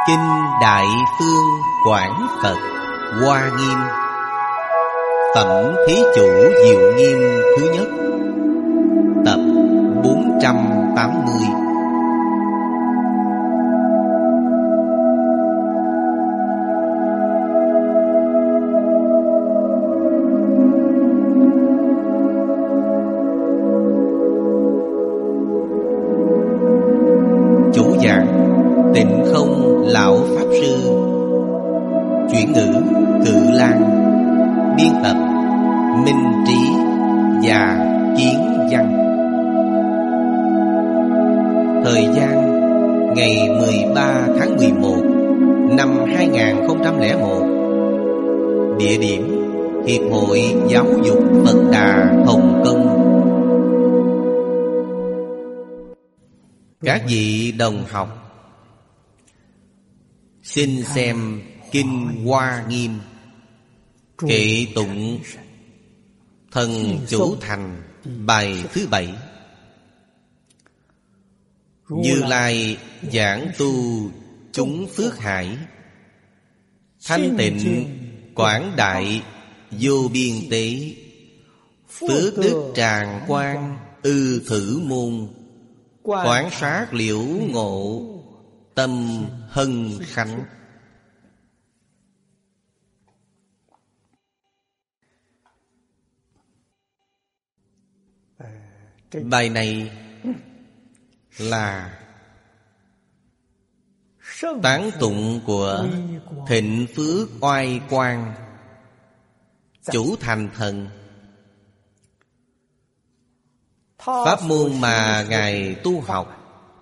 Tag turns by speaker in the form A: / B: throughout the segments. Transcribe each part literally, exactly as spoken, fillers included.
A: Kinh Đại Phương Quảng Phật Hoa Nghiêm. Phẩm Thí Chủ Diệu Nghiêm thứ nhất. Tập bốn trăm tám mươi. Chủ giảng Tịnh Không Lão Pháp Sư. Chuyển ngữ Cự Lan. Biên tập Minh Trí và Kiến Văn. Thời gian ngày mười ba tháng mười một năm hai nghìn không trăm lẻ một. Địa điểm Hiệp hội Giáo dục Phật Đà Hồng Kông. Các vị đồng học, xin xem Kinh Hoa Nghiêm kệ tụng Thần Chủ Thành bài thứ bảy. Như Lai giảng tu chúng phước hải, thanh tịnh quảng đại vô biên tế, phước đức tràng quang ư thử môn, quán sát liễu ngộ tâm hân khánh. Bài này là tán tụng của Thịnh Phước Oai Quang Chủ Thành Thần. Pháp môn mà Ngài tu học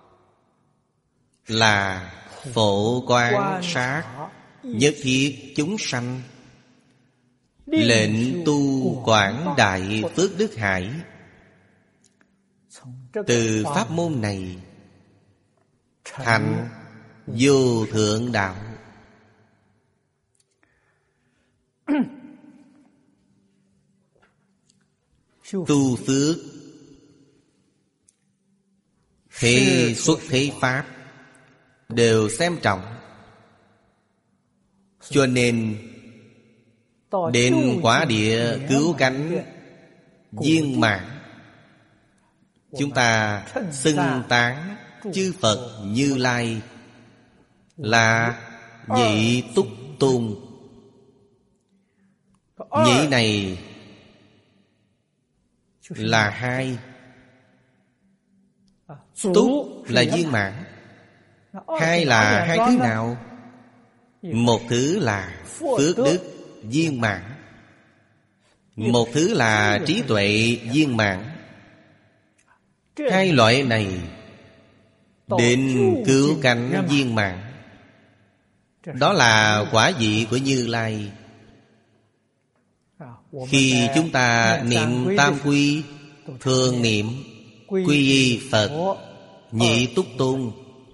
A: là phổ quán sát nhất thiết chúng sanh, lệnh tu quảng đại phước đức hải. Từ pháp môn này thành vô thượng đạo. Tu phước thế xuất thế pháp đều xem trọng, cho nên đến quả địa cứu cánh viên mãn, chúng ta xưng tán chư Phật Như Lai là nhị túc tôn. Nhị này là hai, túc là viên mãn. Hai là hai thứ nào? Một thứ là phước đức viên mãn, một thứ là trí tuệ viên mãn. Hai loại này đến cứu cánh viên mãn, đó là quả vị của Như Lai. Khi chúng ta niệm tam quy, thường niệm quy y Phật nhị túc tôn,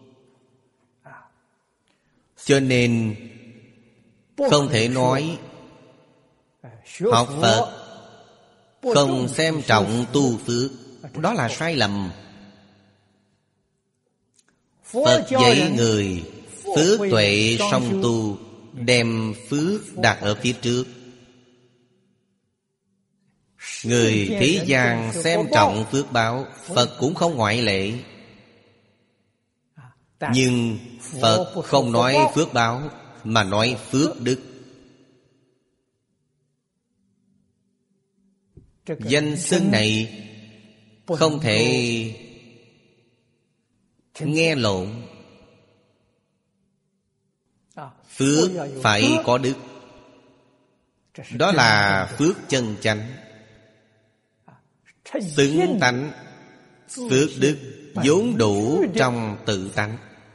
A: cho nên không thể nói học Phật không xem trọng tu phước. Đó là sai lầm. Phật dạy người phước tuệ song tu, đem phước đặt ở phía trước. Người thế gian xem trọng phước báo, Phật cũng không ngoại lệ. Nhưng Phật không nói phước báo, mà nói phước đức. Danh xưng này không thể nghe lộn. Phước phải có đức, đó là phước chân chánh, xứng tánh. Phước đức vốn đủ trong tự tánh.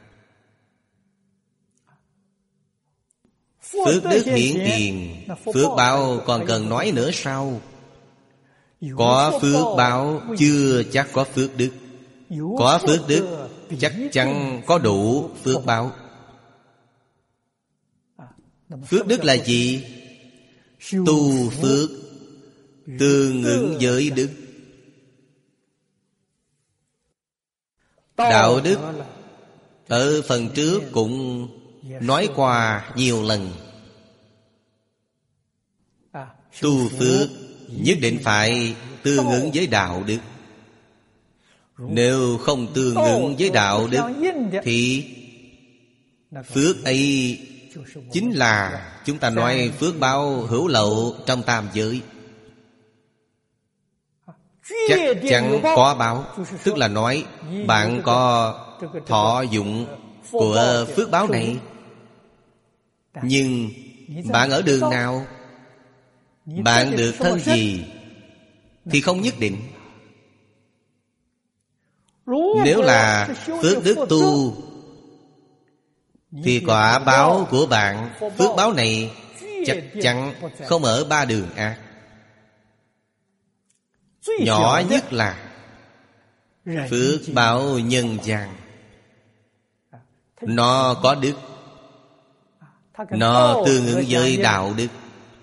A: Phước đức hiển tiền, phước báo còn cần nói nữa sao? Có phước báo chưa chắc có phước đức. Có phước đức chắc chắn có đủ phước báo. Phước đức là gì? Tu phước tương ứng với đức. Đạo đức ở phần trước cũng nói qua nhiều lần. Tu phước nhất định phải tương ứng với đạo đức. Nếu không tương ứng với đạo đức thì phước ấy chính là chúng ta nói phước báo hữu lậu trong tam giới. Chắc chắn có báo. Tức là nói bạn có thọ dụng của phước báo này, nhưng bạn ở đường nào, bạn được thân gì thì không nhất định. Nếu là phước đức tu thì quả báo của bạn, phước báo này chắc chắn không ở ba đường ác. Nhỏ nhất là phước báo nhân gian. Nó có đức, nó tương ứng với đạo đức.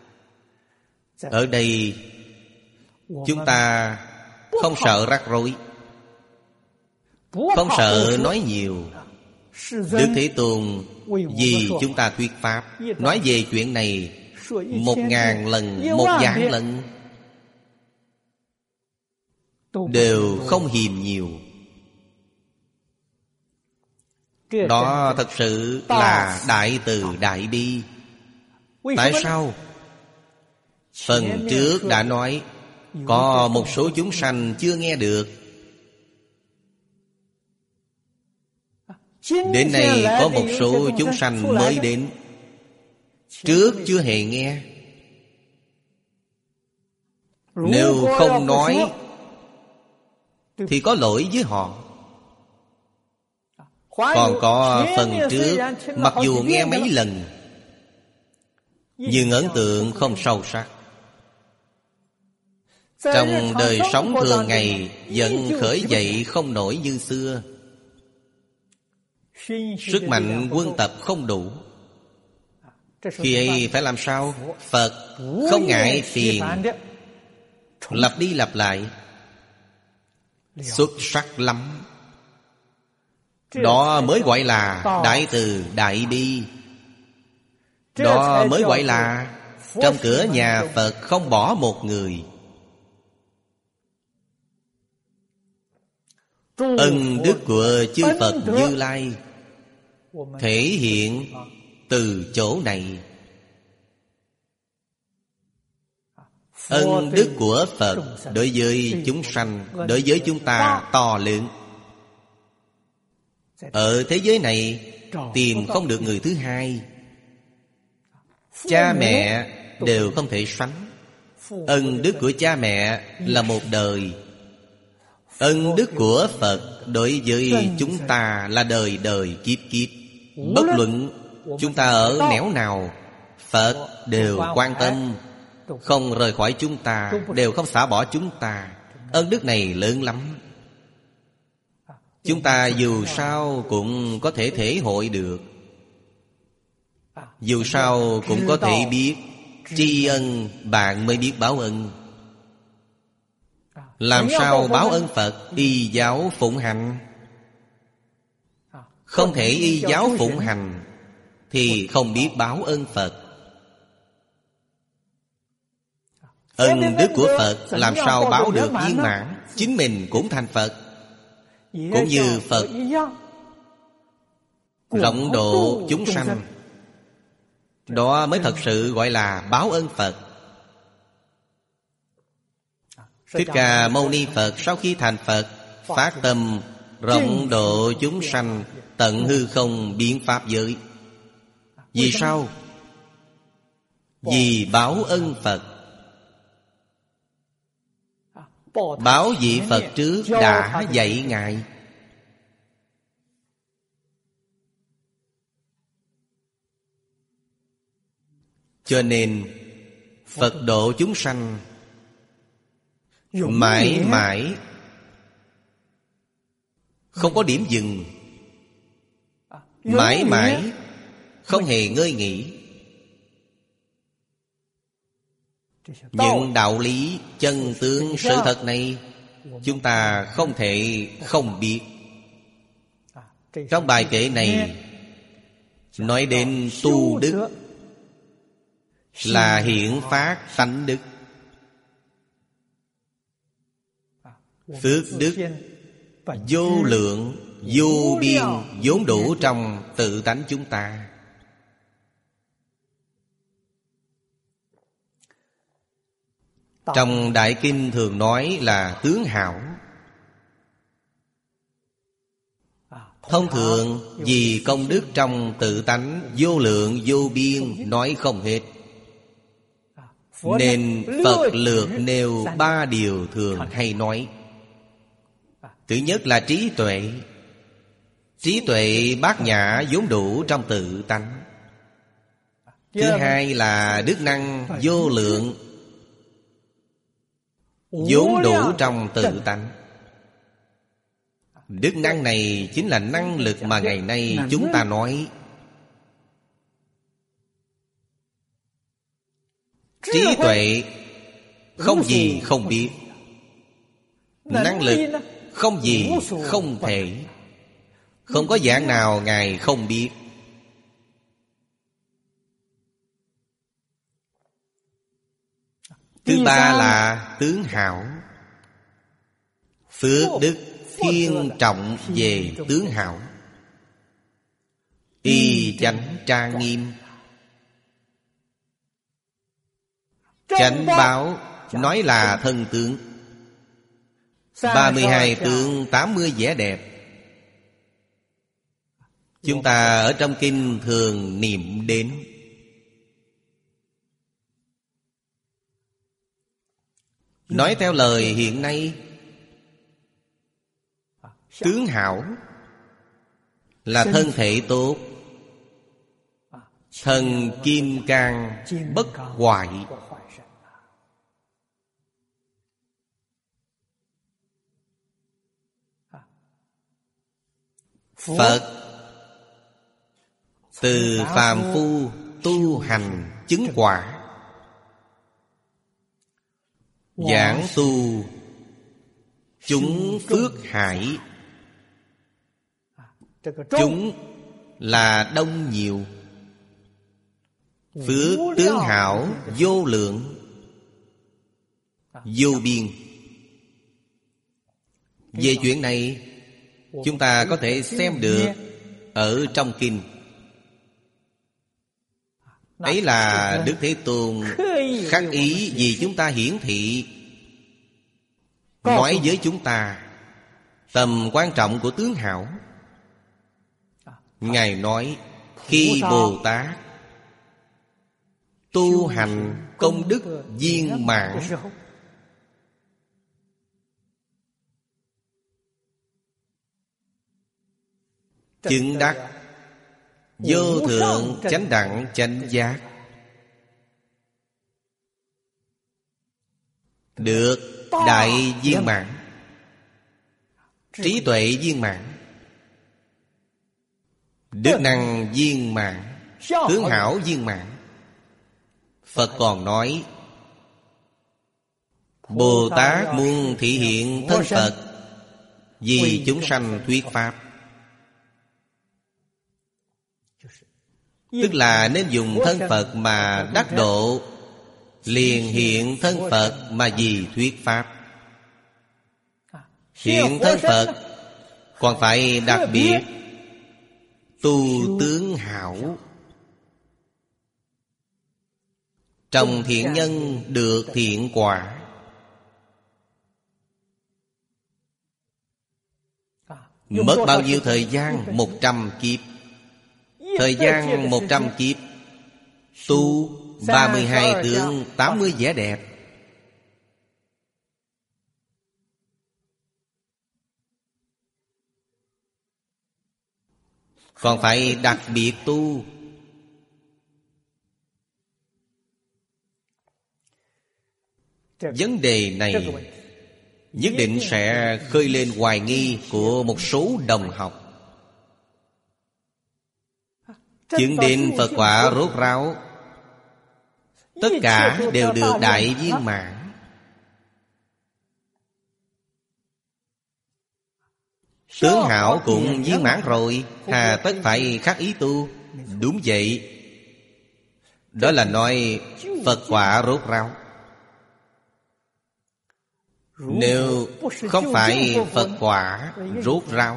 A: Ở đây chúng ta không sợ rắc rối, không sợ nói nhiều. Đức Thế Tôn vì chúng ta thuyết pháp, nói về chuyện này một ngàn lần, một vạn lần, đều không hiềm nhiều. Đó thật sự là đại từ đại bi. Tại sao? Phần trước đã nói có một số chúng sanh chưa nghe được. Đến nay có một số chúng sanh mới đến, trước chưa hề nghe. Nếu không nói thì có lỗi với họ. Còn có phần trước mặc dù nghe mấy lần nhưng ấn tượng không sâu sắc. Trong đời sống thường ngày vẫn khởi dậy không nổi như xưa. Sức mạnh quân tập không đủ. Khi ấy phải làm sao? Phật không ngại phiền, lặp đi lặp lại, xuất sắc lắm. Đó mới gọi là đại từ đại bi. Đó mới gọi là trong cửa nhà Phật không bỏ một người. Ân đức của chư Phật Như Lai thể hiện từ chỗ này. Ân đức của Phật đối với chúng sanh, đối với chúng ta to lớn. Ở thế giới này tìm không được người thứ hai. Cha mẹ đều không thể sánh. Ân đức của cha mẹ là một đời. Ân đức của Phật đối với chúng ta là đời đời kiếp kiếp. Bất luận chúng ta ở nẻo nào, Phật đều quan tâm, không rời khỏi chúng ta, đều không xả bỏ chúng ta. Ân đức này lớn lắm. Chúng ta dù sao cũng có thể thể hội được. Dù sao cũng có thể biết. Tri ân bạn mới biết báo ân. Làm sao báo ân Phật? Y giáo phụng hành. Không thể y giáo phụng hành thì không biết báo ân Phật. Ân đức của Phật làm sao báo được viên mãn? Chính mình cũng thành Phật, cũng như Phật rộng độ chúng sanh. Đó mới thật sự gọi là báo ân Phật. Thích Ca Mâu Ni Phật sau khi thành Phật, phát tâm rộng độ chúng sanh, tận hư không biến pháp giới. Vì sao? Vì báo ân Phật. Báo vị Phật trước đã dạy Ngài. Cho nên Phật độ chúng sanh mãi mãi không có điểm dừng, mãi mãi không hề ngơi nghỉ. Những đạo lý chân tướng sự thật này chúng ta không thể không biết. Trong bài kệ này Nói đến tu đức là hiển phát tánh đức. Phước đức vô lượng vô biên vốn đủ trong tự tánh chúng ta. Trong Đại Kinh thường nói là tướng hảo. Thông thường vì công đức trong tự tánh vô lượng vô biên nói không hết, nên Phật lược nêu ba điều thường hay nói. Thứ nhất là trí tuệ. Trí tuệ bát nhã vốn đủ trong tự tánh. Thứ hai là đức năng vô lượng vốn đủ trong tự tánh. Đức năng này chính là năng lực mà ngày nay chúng ta nói. Trí tuệ không gì không biết, năng lực không gì không thể. Không có dạng nào Ngài không biết. Thứ ba là tướng hảo. Phước đức thiên trọng về tướng hảo. Y chánh trang nghiêm. Chánh báo nói là thân tướng. Ba mươi hai tướng tám mươi vẻ đẹp. Chúng ta ở trong kinh thường niệm đến. Nói theo lời hiện nay, tướng hảo là thân thể tốt, thần kim cang bất hoại. Phật từ phàm phu tu hành chứng quả, giảng tu chúng phước hải. Chúng là đông nhiều. Phước tướng hảo vô lượng vô biên. Về chuyện này chúng ta có thể xem được ở trong kinh. Ấy là Đức Thế Tôn khắc ý vì chúng ta hiển thị, nói với chúng ta tầm quan trọng của tướng hảo. Ngài nói khi Bồ Tát tu hành công đức viên mãn, chứng đắc vô thượng chánh đẳng chánh giác, được đại viên mãn, trí tuệ viên mãn, đức năng viên mãn, tướng hảo viên mãn. Phật còn nói Bồ Tát muốn thị hiện thân Phật vì chúng sanh thuyết pháp. Tức là nên dùng thân Phật mà đắc độ, liền hiện thân Phật mà vì thuyết pháp. Hiện thân Phật còn phải đặc biệt tu tướng hảo. Trồng thiện nhân được thiện quả. Mất bao nhiêu thời gian? Một trăm kiếp. Thời gian một trăm kiếp tu ba mươi hai tướng tám mươi vẻ đẹp. Còn phải đặc biệt tu. Vấn đề này nhất định sẽ khơi lên hoài nghi của một số đồng học. Chứng đến Phật quả rốt ráo, tất cả đều được đại viên mãn. Tướng hảo cũng viên mãn rồi, hà tất phải khắc ý tu. Đúng vậy. Đó là nói Phật quả rốt ráo. Nếu không phải Phật quả rốt ráo,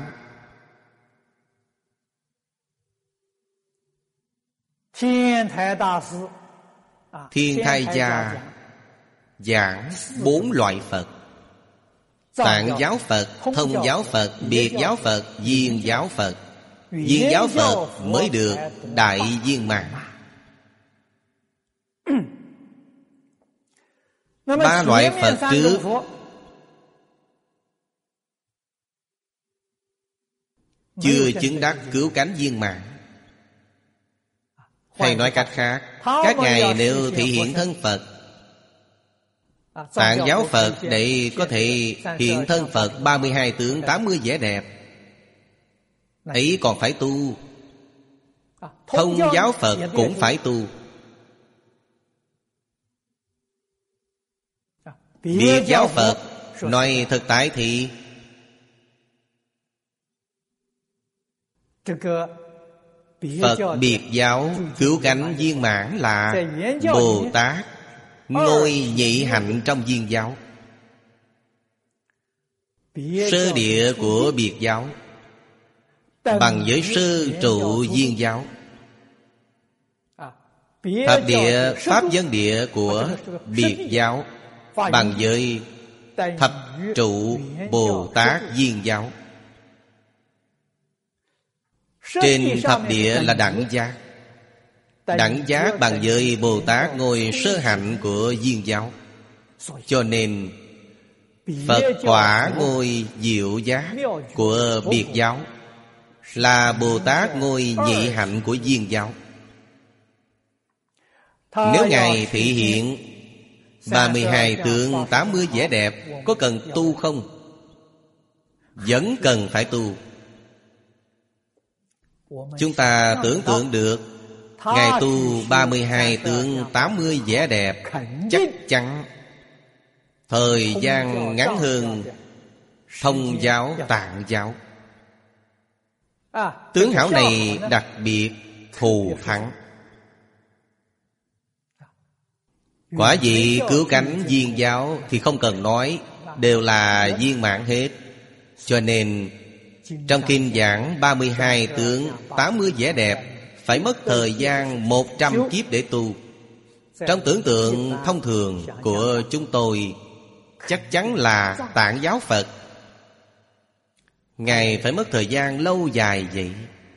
A: Thiên Thai Gia giảng bốn loại Phật: Tạng giáo Phật, Thông giáo Phật, Biệt giáo Phật, Viên giáo Phật. Viên giáo Phật mới được đại viên mãn. Ba loại Phật trước chưa chứng đắc cứu cánh viên mãn. Hay nói cách khác, các ngài nếu thị hiện thân Phật, Tạng giáo Phật để có thể hiện thân Phật ba mươi hai tướng tám mươi vẻ đẹp, ấy còn phải tu. Thông giáo Phật cũng phải tu. Biệt giáo Phật nói thực tại thì Phật biệt giáo cứu cánh viên mãn là Bồ Tát ngôi nhị hạnh trong viên giáo. Sơ địa của biệt giáo bằng với sơ trụ viên giáo. Thập địa pháp dân địa của biệt giáo bằng với thập trụ Bồ Tát viên giáo. Trên thập địa là đẳng giác. Đẳng giác bằng với Bồ Tát ngôi sơ hạnh của viên giáo. Cho nên Phật quả ngôi diệu giác của biệt giáo là Bồ Tát ngôi nhị hạnh của viên giáo. Nếu Ngài thị hiện ba mươi hai tướng tám mươi vẻ đẹp, có cần tu không? Vẫn cần phải tu. Chúng ta tưởng tượng được Ngài tu ba mươi hai tướng tám mươi vẻ đẹp, chắc chắn thời gian ngắn hơn Thông giáo Tạng giáo. Tướng hảo này đặc biệt thù thắng. Quả vị cứu cánh viên giáo thì không cần nói, đều là viên mãn hết. Cho nên trong kinh giảng ba mươi hai tướng tám mươi vẻ đẹp phải mất thời gian một trăm kiếp để tu. Trong tưởng tượng thông thường của chúng tôi, chắc chắn là Tạng giáo Phật Ngài phải mất thời gian lâu dài vậy.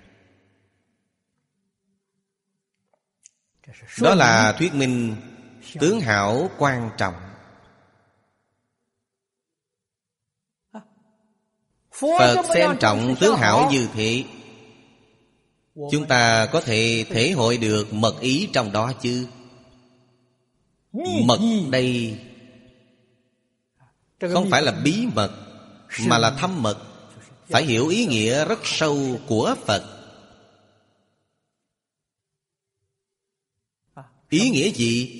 A: Đó là thuyết minh tướng hảo quan trọng. Phật xem trọng tướng hảo như thế, chúng ta có thể thể hội được mật ý trong đó chứ. Mật đây không phải là bí mật, mà là thâm mật. Phải hiểu ý nghĩa rất sâu của Phật. Ý nghĩa gì?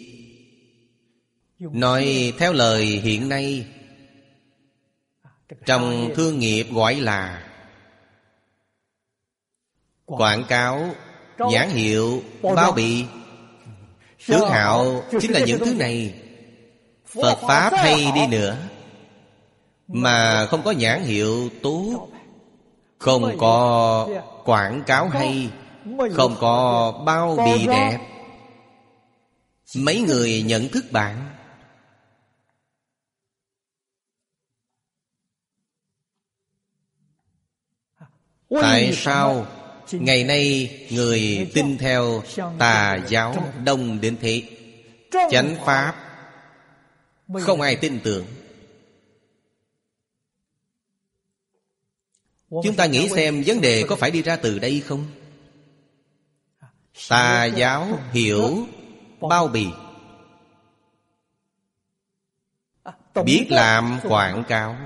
A: Nói theo lời hiện nay trong thương nghiệp gọi là quảng cáo, nhãn hiệu, bao bì. Tướng hảo chính là những thứ này. Phật Pháp hay đi nữa mà không có nhãn hiệu tốt, không có quảng cáo hay, không có bao bì đẹp, mấy người nhận thức bạn. Tại sao ngày nay người tin theo tà giáo đông đến thế? Chánh Pháp không ai tin tưởng. Chúng ta nghĩ xem vấn đề có phải đi ra từ đây không? Tà giáo hiểu bao bì, biết làm quảng cáo,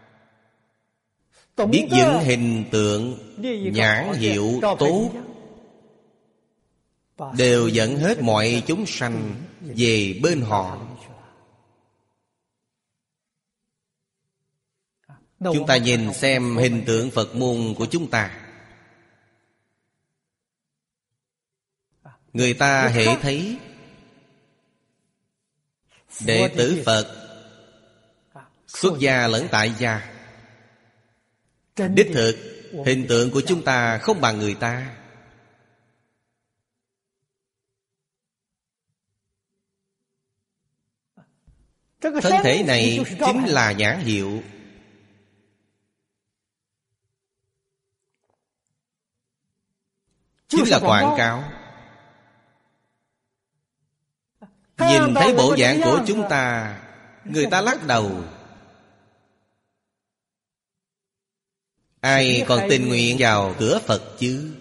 A: biết dựng hình tượng, nhãn hiệu tốt, đều dẫn hết mọi chúng sanh về bên họ. Chúng ta nhìn xem hình tượng Phật môn của chúng ta, Người ta hệ thấy đệ tử Phật xuất gia lẫn tại gia, đích thực hình tượng của chúng ta không bằng người ta. Thân thể này chính là nhãn hiệu, chính là quảng cáo. Nhìn thấy bộ dạng của chúng ta, người ta lắc đầu. Ai còn tình nguyện vào cửa Phật chứ?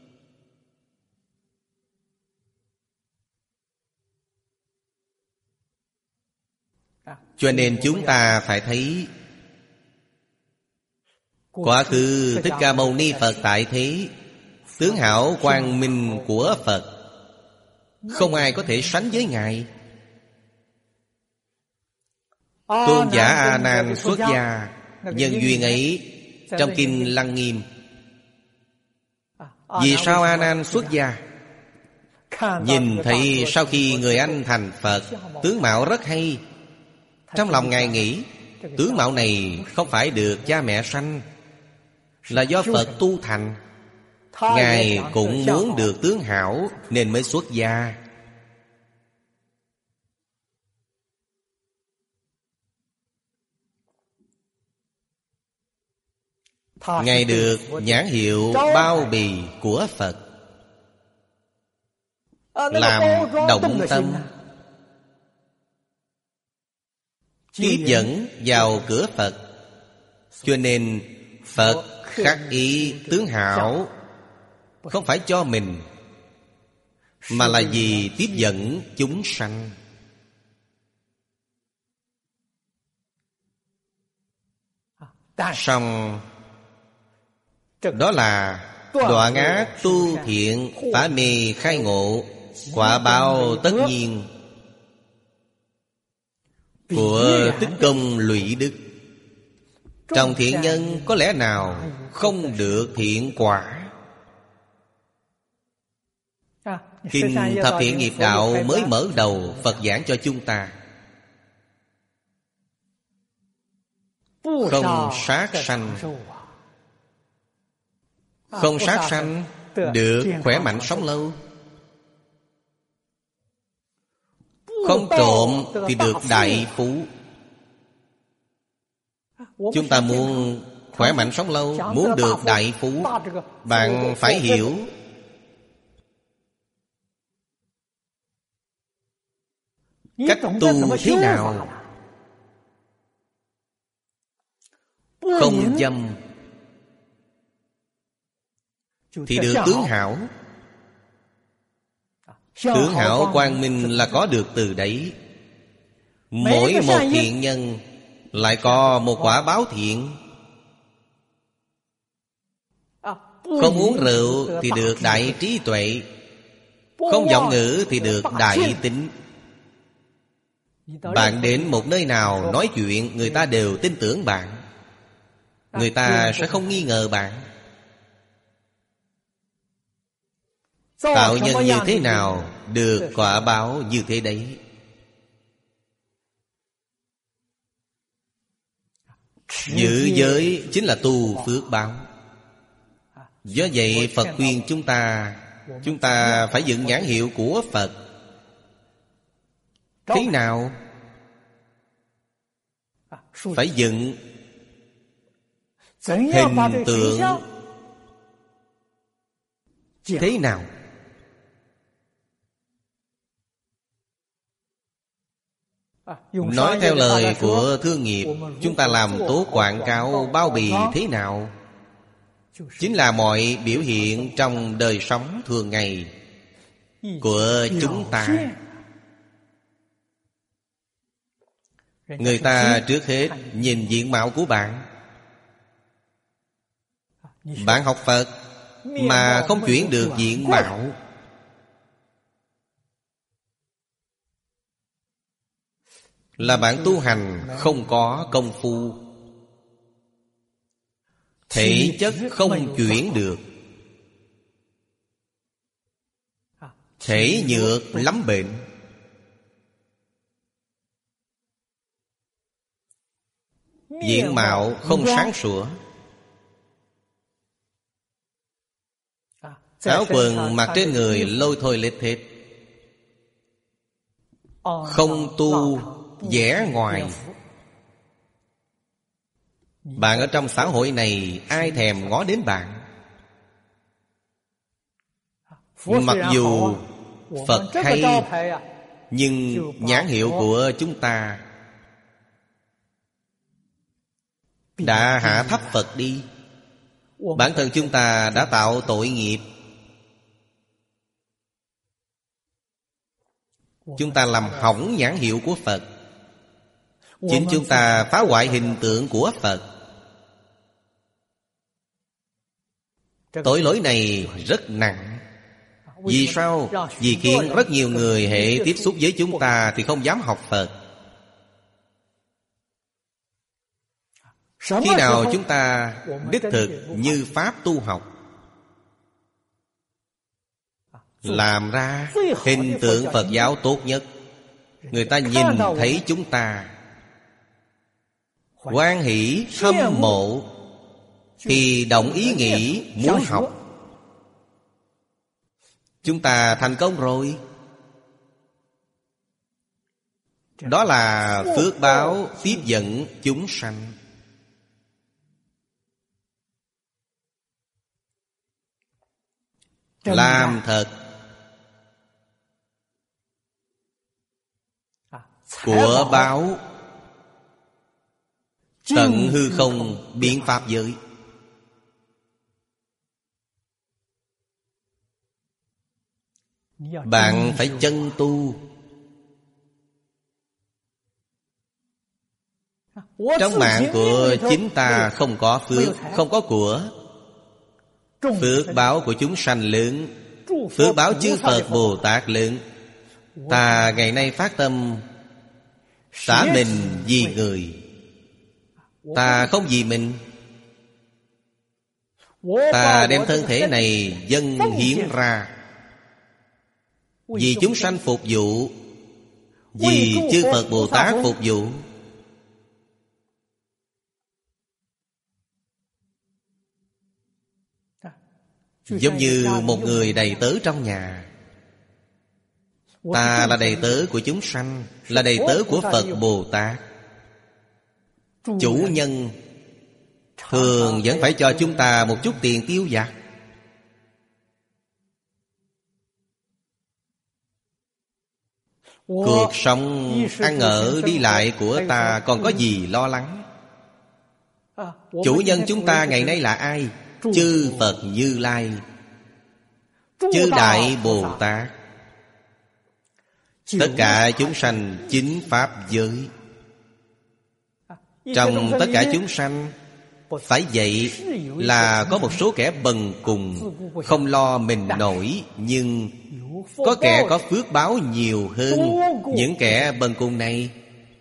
A: Cho nên chúng ta phải thấy quá khứ Thích Ca Mâu Ni Phật tại thế, tướng hảo quang minh của Phật, không ai có thể sánh với Ngài. Tôn giả A Nan xuất gia, nhân duyên ấy trong kinh Lăng Nghiêm. Vì sao A Nan xuất gia? Nhìn thấy sau khi người anh thành Phật, tướng mạo rất hay. Trong lòng Ngài nghĩ, tướng mạo này không phải được cha mẹ sanh, là do Phật tu thành. Ngài cũng muốn được tướng hảo nên mới xuất gia. Ngài được nhãn hiệu bao bì của Phật, làm động tâm, tiếp dẫn vào cửa Phật. Cho nên Phật khắc ý tướng hảo không phải cho mình, mà là vì tiếp dẫn chúng sanh. Xong đó là đoạn ác tu thiện, phá mê khai ngộ, quả báo tất nhiên của tích công lụy đức. Trong thiện nhân có lẽ nào không được thiện quả? Kinh Thập Thiện Nghiệp Đạo mới mở đầu Phật giảng cho chúng ta. Không sát sanh. Không sát sanh được khỏe mạnh sống lâu. Không trộm thì được đại phú. Chúng ta muốn khỏe mạnh sống lâu, muốn được đại phú, bạn phải hiểu cách tu thế nào. Không dâm thì được tướng hảo. Tướng hảo quang minh là có được từ đấy. Mỗi một thiện nhân lại có một quả báo thiện. Không uống rượu thì được đại trí tuệ, không vọng ngữ thì được đại tín. Bạn đến một nơi nào nói chuyện, người ta đều tin tưởng bạn, người ta sẽ không nghi ngờ bạn. Tạo nhân như thế nào được quả báo như thế đấy. Giữ giới chính là tu phước báo. Do vậy Phật khuyên chúng ta, chúng ta phải dựng nhãn hiệu của Phật. Thế nào? Phải dựng hình tượng thế nào? Nói theo lời của thương nghiệp, chúng ta làm tốt quảng cáo bao bì thế nào? Chính là mọi biểu hiện trong đời sống thường ngày của chúng ta. Người ta trước hết nhìn diện mạo của bạn. Bạn học Phật mà không chuyển được diện mạo, là bạn tu hành không có công phu, thể chất không chuyển được. thể nhược lắm bệnh. Diện mạo không sáng sủa. Áo quần mặc trên người lôi thôi lết thết, không tu vẻ ngoài. Bạn ở trong xã hội này ai thèm ngó đến bạn. Mặc dù Phật hay, nhưng nhãn hiệu của chúng ta đã hạ thấp Phật đi. Bản thân chúng ta đã tạo tội nghiệp. Chúng ta làm hỏng nhãn hiệu của Phật. Chính chúng ta phá hoại hình tượng của Phật. Tội lỗi này rất nặng. Vì sao? Vì khiến rất nhiều người hệ tiếp xúc với chúng ta thì không dám học Phật. Khi nào chúng ta đích thực như Pháp tu học, làm ra hình tượng Phật giáo tốt nhất, người ta nhìn thấy chúng ta hoan hỷ hâm mộ, thì động ý nghĩ muốn học. Chúng ta thành công rồi. Đó là phước báo tiếp dẫn chúng sanh. Làm thật. Của báo tận hư không biến pháp giới. Bạn phải chân tu. Trong mạng của chính ta không có phước, không có của. Phước báo của chúng sanh lớn, phước báo chư Phật Bồ Tát lớn. Ta ngày nay phát tâm xả mình vì người. Ta không vì mình. Ta đem thân thể này dâng hiến ra vì chúng sanh phục vụ, vì chư Phật Bồ Tát phục vụ. Giống như một người đầy tớ trong nhà. Ta là đầy tớ của chúng sanh, là đầy tớ của Phật Bồ Tát. Chủ nhân thường vẫn phải cho chúng ta một chút tiền tiêu vặt. Cuộc sống ăn ở đi lại của ta còn có gì lo lắng. Chủ nhân chúng ta ngày nay là ai? Chư Phật Như Lai, chư Đại Bồ Tát, tất cả chúng sanh chính Pháp giới. Trong tất cả chúng sanh, phải vậy là có một số kẻ bần cùng, không lo mình nổi, nhưng có kẻ có phước báo nhiều hơn những kẻ bần cùng này.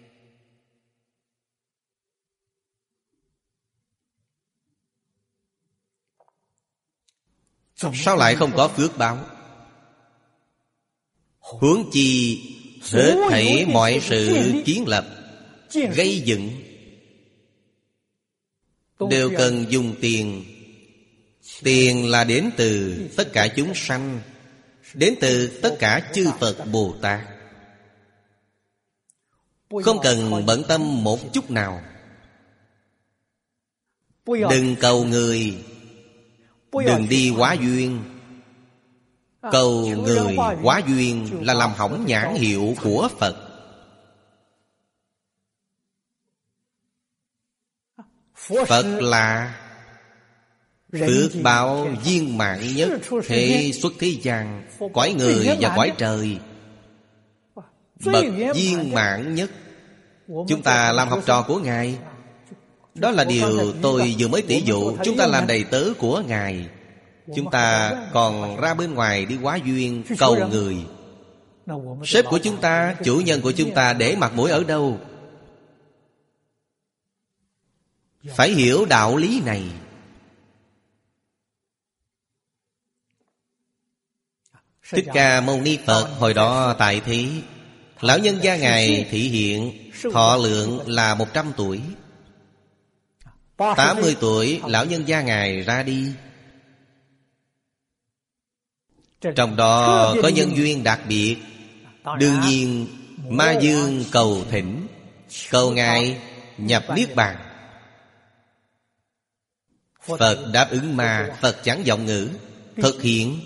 A: Sao lại không có phước báo? Huống chi hết thảy mọi sự kiến lập, gây dựng đều cần dùng tiền. Tiền là đến từ tất cả chúng sanh, đến từ tất cả chư Phật Bồ Tát. Không cần bận tâm một chút nào. Đừng cầu người, đừng đi hóa duyên. Cầu người hóa duyên là làm hỏng nhãn hiệu của Phật. Phật là phước báo viên mãn nhất, thế xuất thế gian, cõi người và cõi trời. Bậc viên mãn nhất. Chúng ta làm học trò của Ngài. Đó là điều tôi vừa mới tỉ dụ. Chúng ta làm đầy tớ của Ngài. Chúng ta còn ra bên ngoài đi hóa duyên, cầu người. Sếp của chúng ta, chủ nhân của chúng ta để mặt mũi ở đâu? Phải hiểu đạo lý này. Thích Ca Mâu Ni Phật hồi đó tại thế, lão nhân gia Ngài thị hiện thọ lượng là một trăm tuổi. Tám mươi tuổi lão nhân gia Ngài ra đi. Trong đó có nhân duyên đặc biệt. Đương nhiên Ma Dương cầu thỉnh, cầu Ngài nhập Niết Bàn. Phật đáp ứng mà, Phật chẳng vọng ngữ, thực hiện.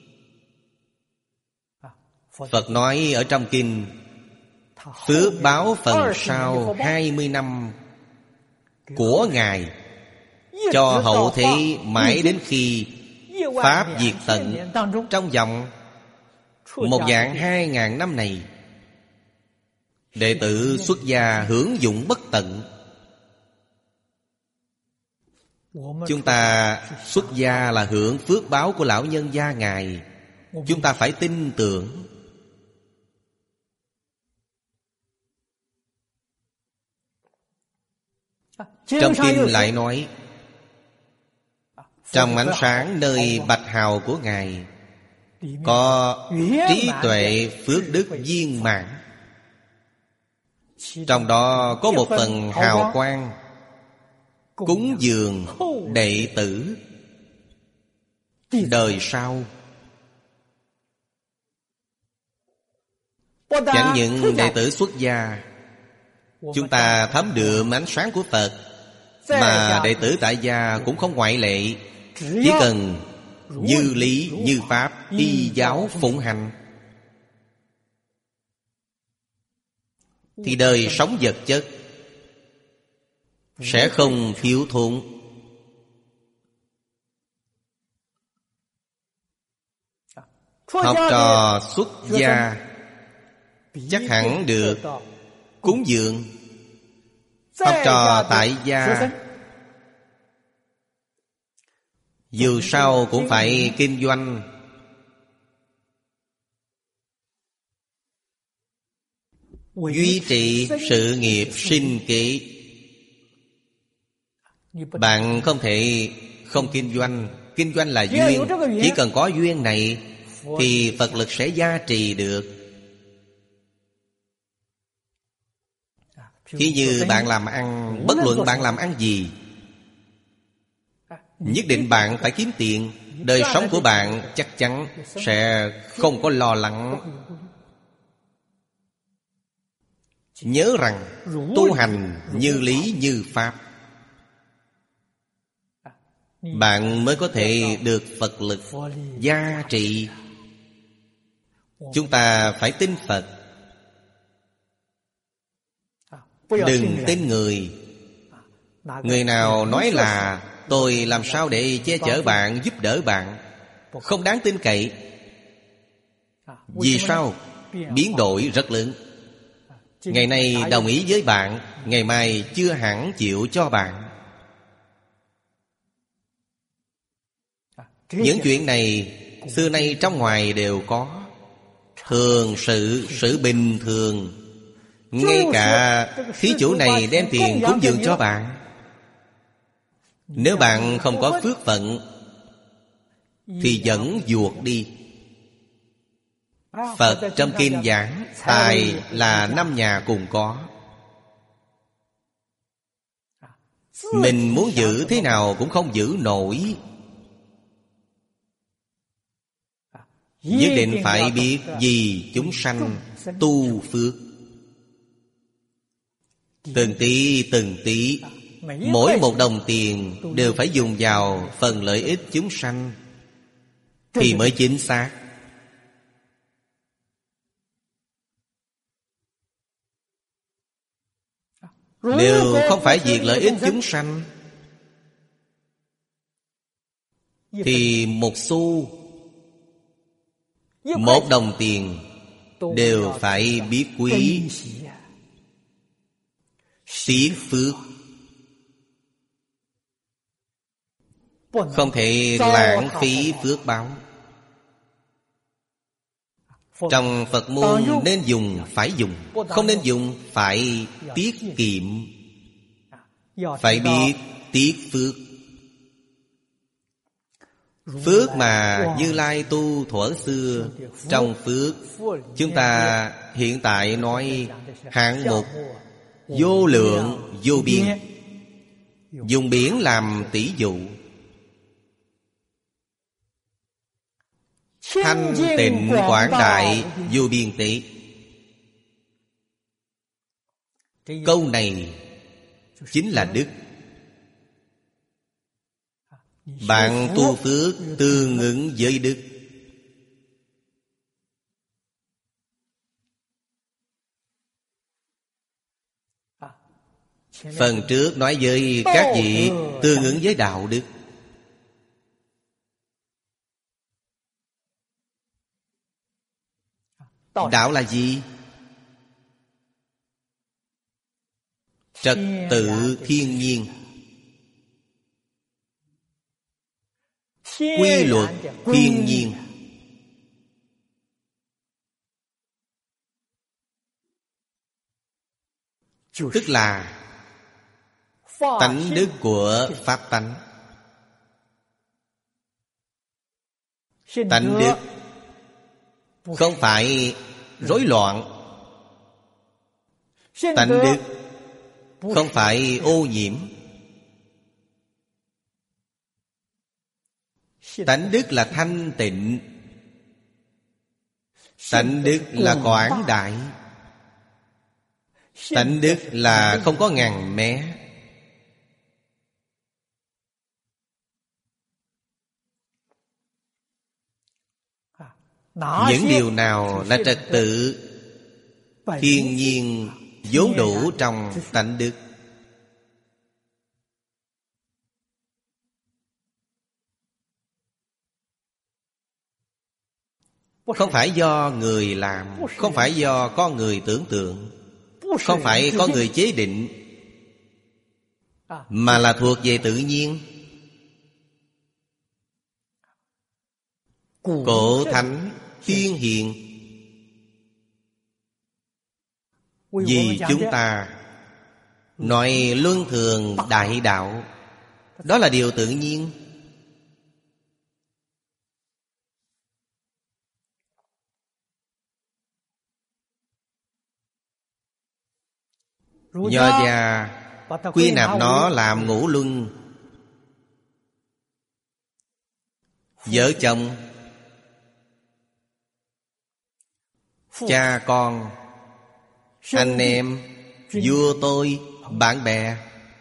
A: Phật nói ở trong kinh, phước báo phần sau hai mươi năm của Ngài, cho hậu thế mãi đến khi Pháp diệt tận. Trong vòng một vạn hai ngàn năm này, đệ tử xuất gia hưởng dụng bất tận. Chúng ta xuất gia là hưởng phước báo của lão nhân gia Ngài. Chúng ta phải tin tưởng. Trong kinh lại nói, trong ánh sáng nơi bạch hào của Ngài có trí tuệ phước đức viên mãn. Trong đó có một phần hào quang cúng dường đệ tử đời sau. Chẳng những đệ tử xuất gia chúng ta thấm đượm ánh sáng của Phật, mà đệ tử tại gia cũng không ngoại lệ. Chỉ cần như lý như pháp, y giáo phụng hành, thì đời sống vật chất sẽ không thiếu thốn. Học trò xuất gia chắc hẳn được cúng dường. Học trò tại gia dù sao cũng phải kinh doanh, duy trì sự nghiệp sinh kế. Bạn không thể không kinh doanh. Kinh doanh là duyên. Chỉ cần có duyên này thì Phật lực sẽ gia trì được. Thí như bạn làm ăn, bất luận bạn làm ăn gì, nhất định bạn phải kiếm tiền. Đời sống của bạn chắc chắn sẽ không có lo lắng. Nhớ rằng tu hành như lý như pháp, bạn mới có thể được Phật lực gia trị. Chúng ta phải tin Phật, đừng tin người. Người nào nói là tôi làm sao để che chở bạn, giúp đỡ bạn, không đáng tin cậy. Vì sao? Biến đổi rất lớn. Ngày nay đồng ý với bạn, ngày mai chưa hẳn chịu cho bạn. Những chuyện này xưa nay trong ngoài đều có. Thường sự, sự bình thường. Ngay cả thí chủ này đem tiền cúng dường cho bạn, nếu bạn không có phước phận thì vẫn vuột đi. Phật trong kinh giảng, tài là năm nhà cùng có. Mình muốn giữ thế nào cũng không giữ nổi. Nhất định phải biết vì chúng sanh tu phước. Từng tí từng tí, mỗi một đồng tiền đều phải dùng vào phần lợi ích chúng sanh thì mới chính xác. Nếu không phải việc lợi ích chúng sanh thì một xu, một đồng tiền đều phải biết quý, tiếc phước. Không thể lãng phí phước báo. Trong Phật môn nên dùng phải dùng, không nên dùng phải tiết kiệm. Phải biết tiếc phước. Phước mà Như Lai tu thuở xưa, trong phước chúng ta hiện tại nói hạng mục vô lượng vô biên. Dùng biển làm tỷ dụ. Thanh tịnh quảng đại vô biên tế. Câu này chính là đức. Bạn tu phước tương ứng với đức. Phần trước nói với các vị tương ứng với đạo đức. Đạo là gì? Trật tự thiên nhiên, quy luật thiên nhiên. Tức là tánh đức của pháp tánh. Tánh đức không phải rối loạn. Tánh đức không phải ô nhiễm. Tánh đức là thanh tịnh. Tánh đức là quảng đại. Tánh đức là không có ngằn mé. Những điều nào là trật tự thiên nhiên vốn đủ trong tánh đức? Không phải do người làm, không phải do con người tưởng tượng, không phải có người chế định, mà là thuộc về tự nhiên. Cổ thánh tiên hiền vì chúng ta nói luân thường đại đạo, đó là điều tự nhiên. Nho gia quy nạp nó làm ngũ luân. Vợ chồng, cha con, anh em, vua tôi, bạn bè,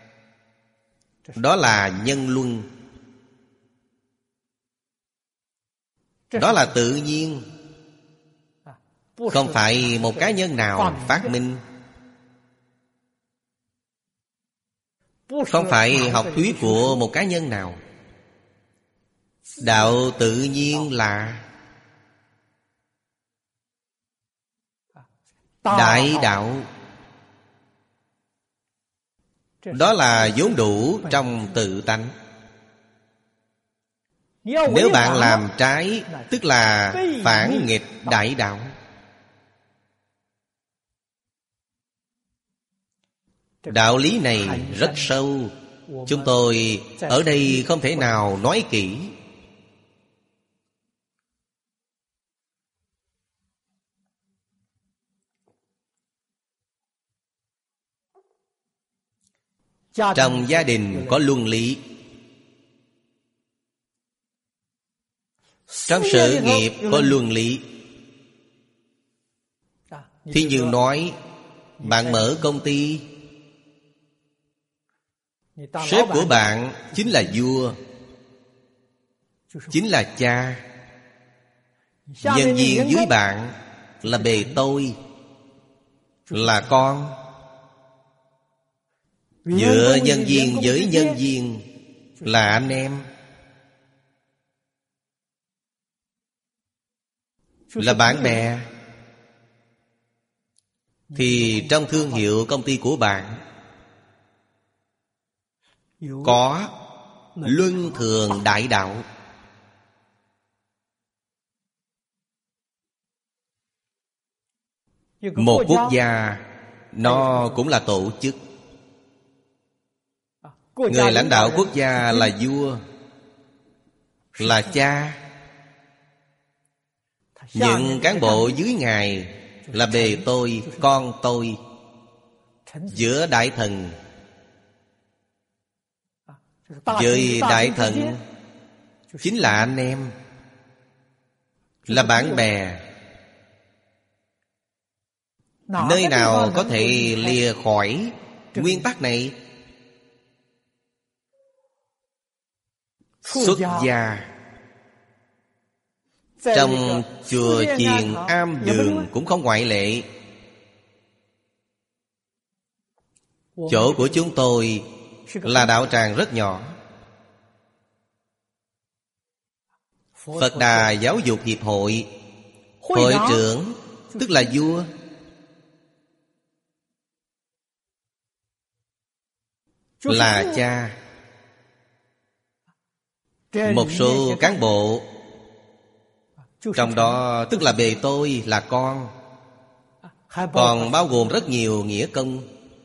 A: đó là nhân luân. Đó là tự nhiên, không phải một cá nhân nào phát minh, không phải học thuyết của một cá nhân nào. Đạo tự nhiên là đại đạo. Đó là vốn đủ trong tự tánh. Nếu bạn làm trái, tức là phản nghịch đại đạo. Đạo lý này rất sâu, chúng tôi ở đây không thể nào nói kỹ. Trong gia đình có luân lý, trong sự nghiệp có luân lý. Thí như nói, bạn mở công ty, sếp của bạn chính là vua, chính là cha. Nhân viên dưới bạn là bề tôi, là con. Giữa nhân viên với nhân viên là anh em, là bạn bè. Thì trong thương hiệu công ty của bạn có luân thường đại đạo. Một quốc gia nó cũng là tổ chức. Người lãnh đạo quốc gia là vua, là cha. Những cán bộ dưới Ngài là bề tôi, con tôi. Giữa đại thần với đại thần chính là anh em, là bạn bè. Nơi nào có thể lìa khỏi nguyên tắc này? Xuất gia. Trong chùa chiền am đường cũng không ngoại lệ. Chỗ của chúng tôi là đạo tràng rất nhỏ. Phật Đà Giáo dục Hiệp hội, hội trưởng tức là vua. Là cha. Một số cán bộ trong đó tức là bề tôi, là con. Còn bao gồm rất nhiều nghĩa công.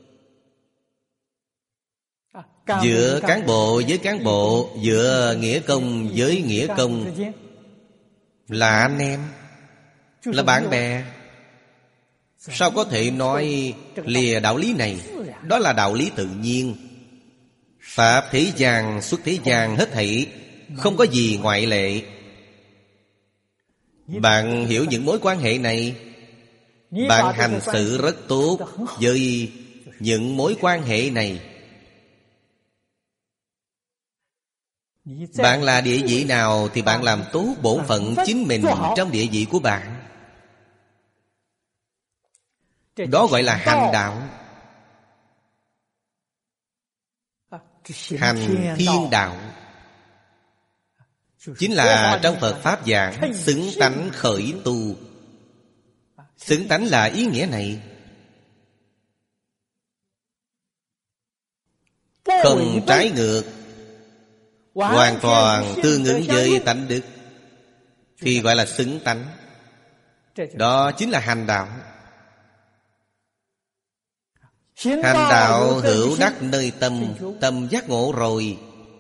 A: Giữa cán bộ với cán bộ, giữa nghĩa công với nghĩa công là anh em, là bạn bè. Sao có thể nói lìa đạo lý này? Đó là đạo lý tự nhiên. Pháp thế gian, xuất thế gian hết thảy không có gì ngoại lệ. Bạn hiểu những mối quan hệ này, bạn hành xử rất tốt với những mối quan hệ này. Bạn là địa vị nào thì bạn làm tốt bổn phận chính mình trong địa vị của bạn. Đó gọi là hành đạo. Hành thiên đạo chính là trong Phật Pháp giảng xứng tánh khởi tu. Xứng tánh là ý nghĩa này. Không trái ngược, hoàn toàn tương ứng với tánh đức thì gọi là xứng tánh. Đó chính là hành đạo. Hành đạo hữu đắc nơi tâm. Tâm giác ngộ rồi,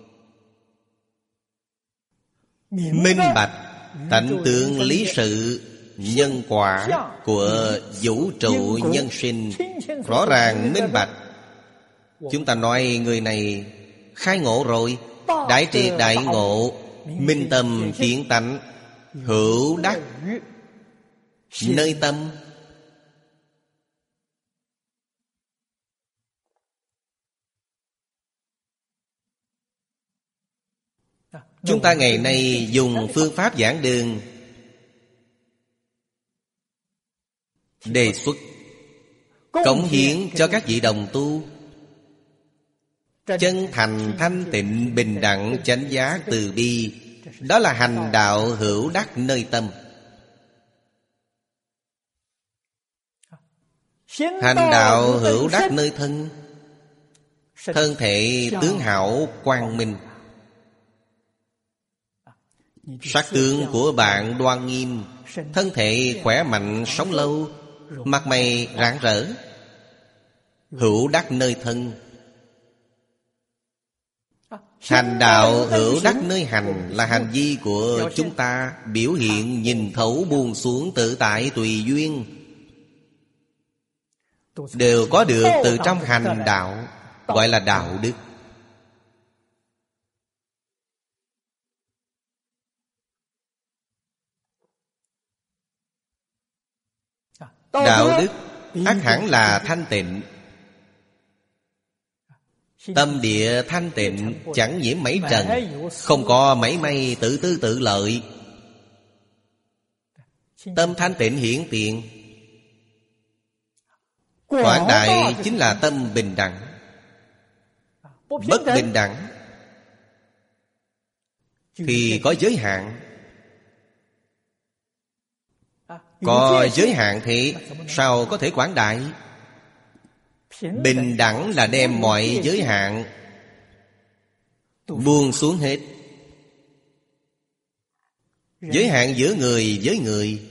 A: minh bạch tánh tướng lý sự nhân quả của vũ trụ nhân sinh, rõ ràng minh bạch. Chúng ta nói người này khai ngộ rồi, đại triệt đại ngộ, minh tâm kiến tánh, hữu đắc nơi tâm. Chúng ta ngày nay dùng phương pháp giảng đường đề xuất cống hiến cho các vị đồng tu. Chân thành, thanh tịnh, bình đẳng, chánh giác, từ bi. Đó là hành đạo hữu đắc nơi tâm. Hành đạo hữu đắc nơi thân. Thân thể tướng hảo quang minh. Sắc tướng của bạn đoan nghiêm, thân thể khỏe mạnh sống lâu, mặt mày rạng rỡ. Hữu đắc nơi thân. Hành đạo hữu đắc nơi hành là hành vi của chúng ta, biểu hiện nhìn thấu buông xuống tự tại tùy duyên, đều có được từ trong hành đạo, gọi là đạo đức. Đạo đức ắt hẳn là thanh tịnh. Tâm địa thanh tịnh, chẳng nhiễm mấy trần, không có mảy may tự tư tự lợi. Tâm thanh tịnh hiển tiện. Quảng đại chính là tâm bình đẳng. Bất bình đẳng thì có giới hạn. Có giới hạn thì sao có thể quảng đại? Bình đẳng là đem mọi giới hạn buông xuống hết. Giới hạn giữa người với người,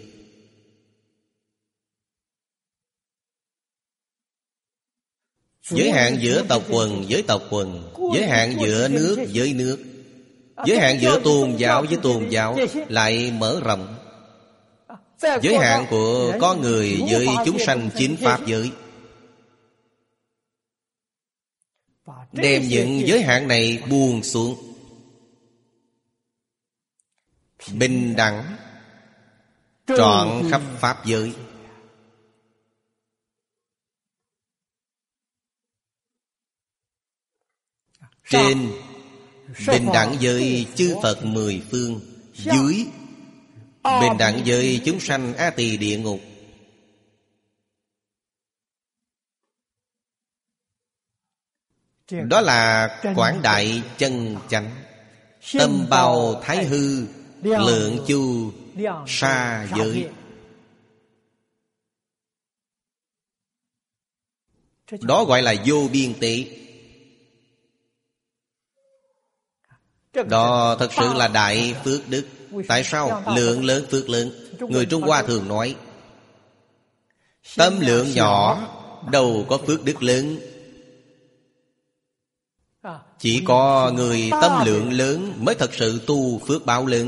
A: giới hạn giữa tộc quần với tộc quần, giới hạn giữa nước với nước, Giới hạn giữa tôn giáo với tôn giáo lại mở rộng. Giới hạn của con người với chúng sanh chính pháp giới, đem những giới hạn này buông xuống. Bình đẳng trọn khắp pháp giới. Trên bình đẳng với chư Phật mười phương, dưới bình đẳng với chúng sanh A Tỳ địa ngục. Đó là quảng đại chân chánh. Tâm bao thái hư, lượng chu sa giới. Đó gọi là vô biên tế. Đó thật sự là đại phước đức. Tại sao? Lượng lớn phước lớn. Người Trung Hoa thường nói tâm lượng nhỏ đâu có phước đức lớn. Chỉ có người tâm lượng lớn mới thật sự tu phước báo lớn.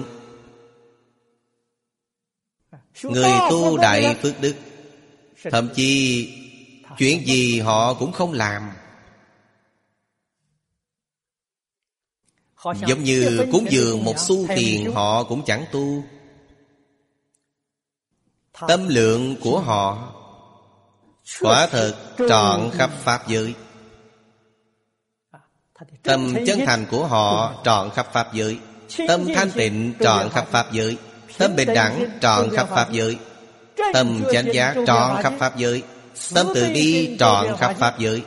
A: Người tu đại phước đức, thậm chí chuyện gì họ cũng không làm. Giống như cúng dường một xu tiền họ cũng chẳng tu. Tâm lượng của họ quả thật trọn khắp pháp giới. Tâm chân thành của họ trọn khắp pháp giới. Tâm thanh tịnh trọn khắp pháp giới. Tâm bình đẳng trọn khắp pháp giới. Tâm chánh giác trọn khắp pháp giới. Tâm từ bi trọn khắp pháp giới.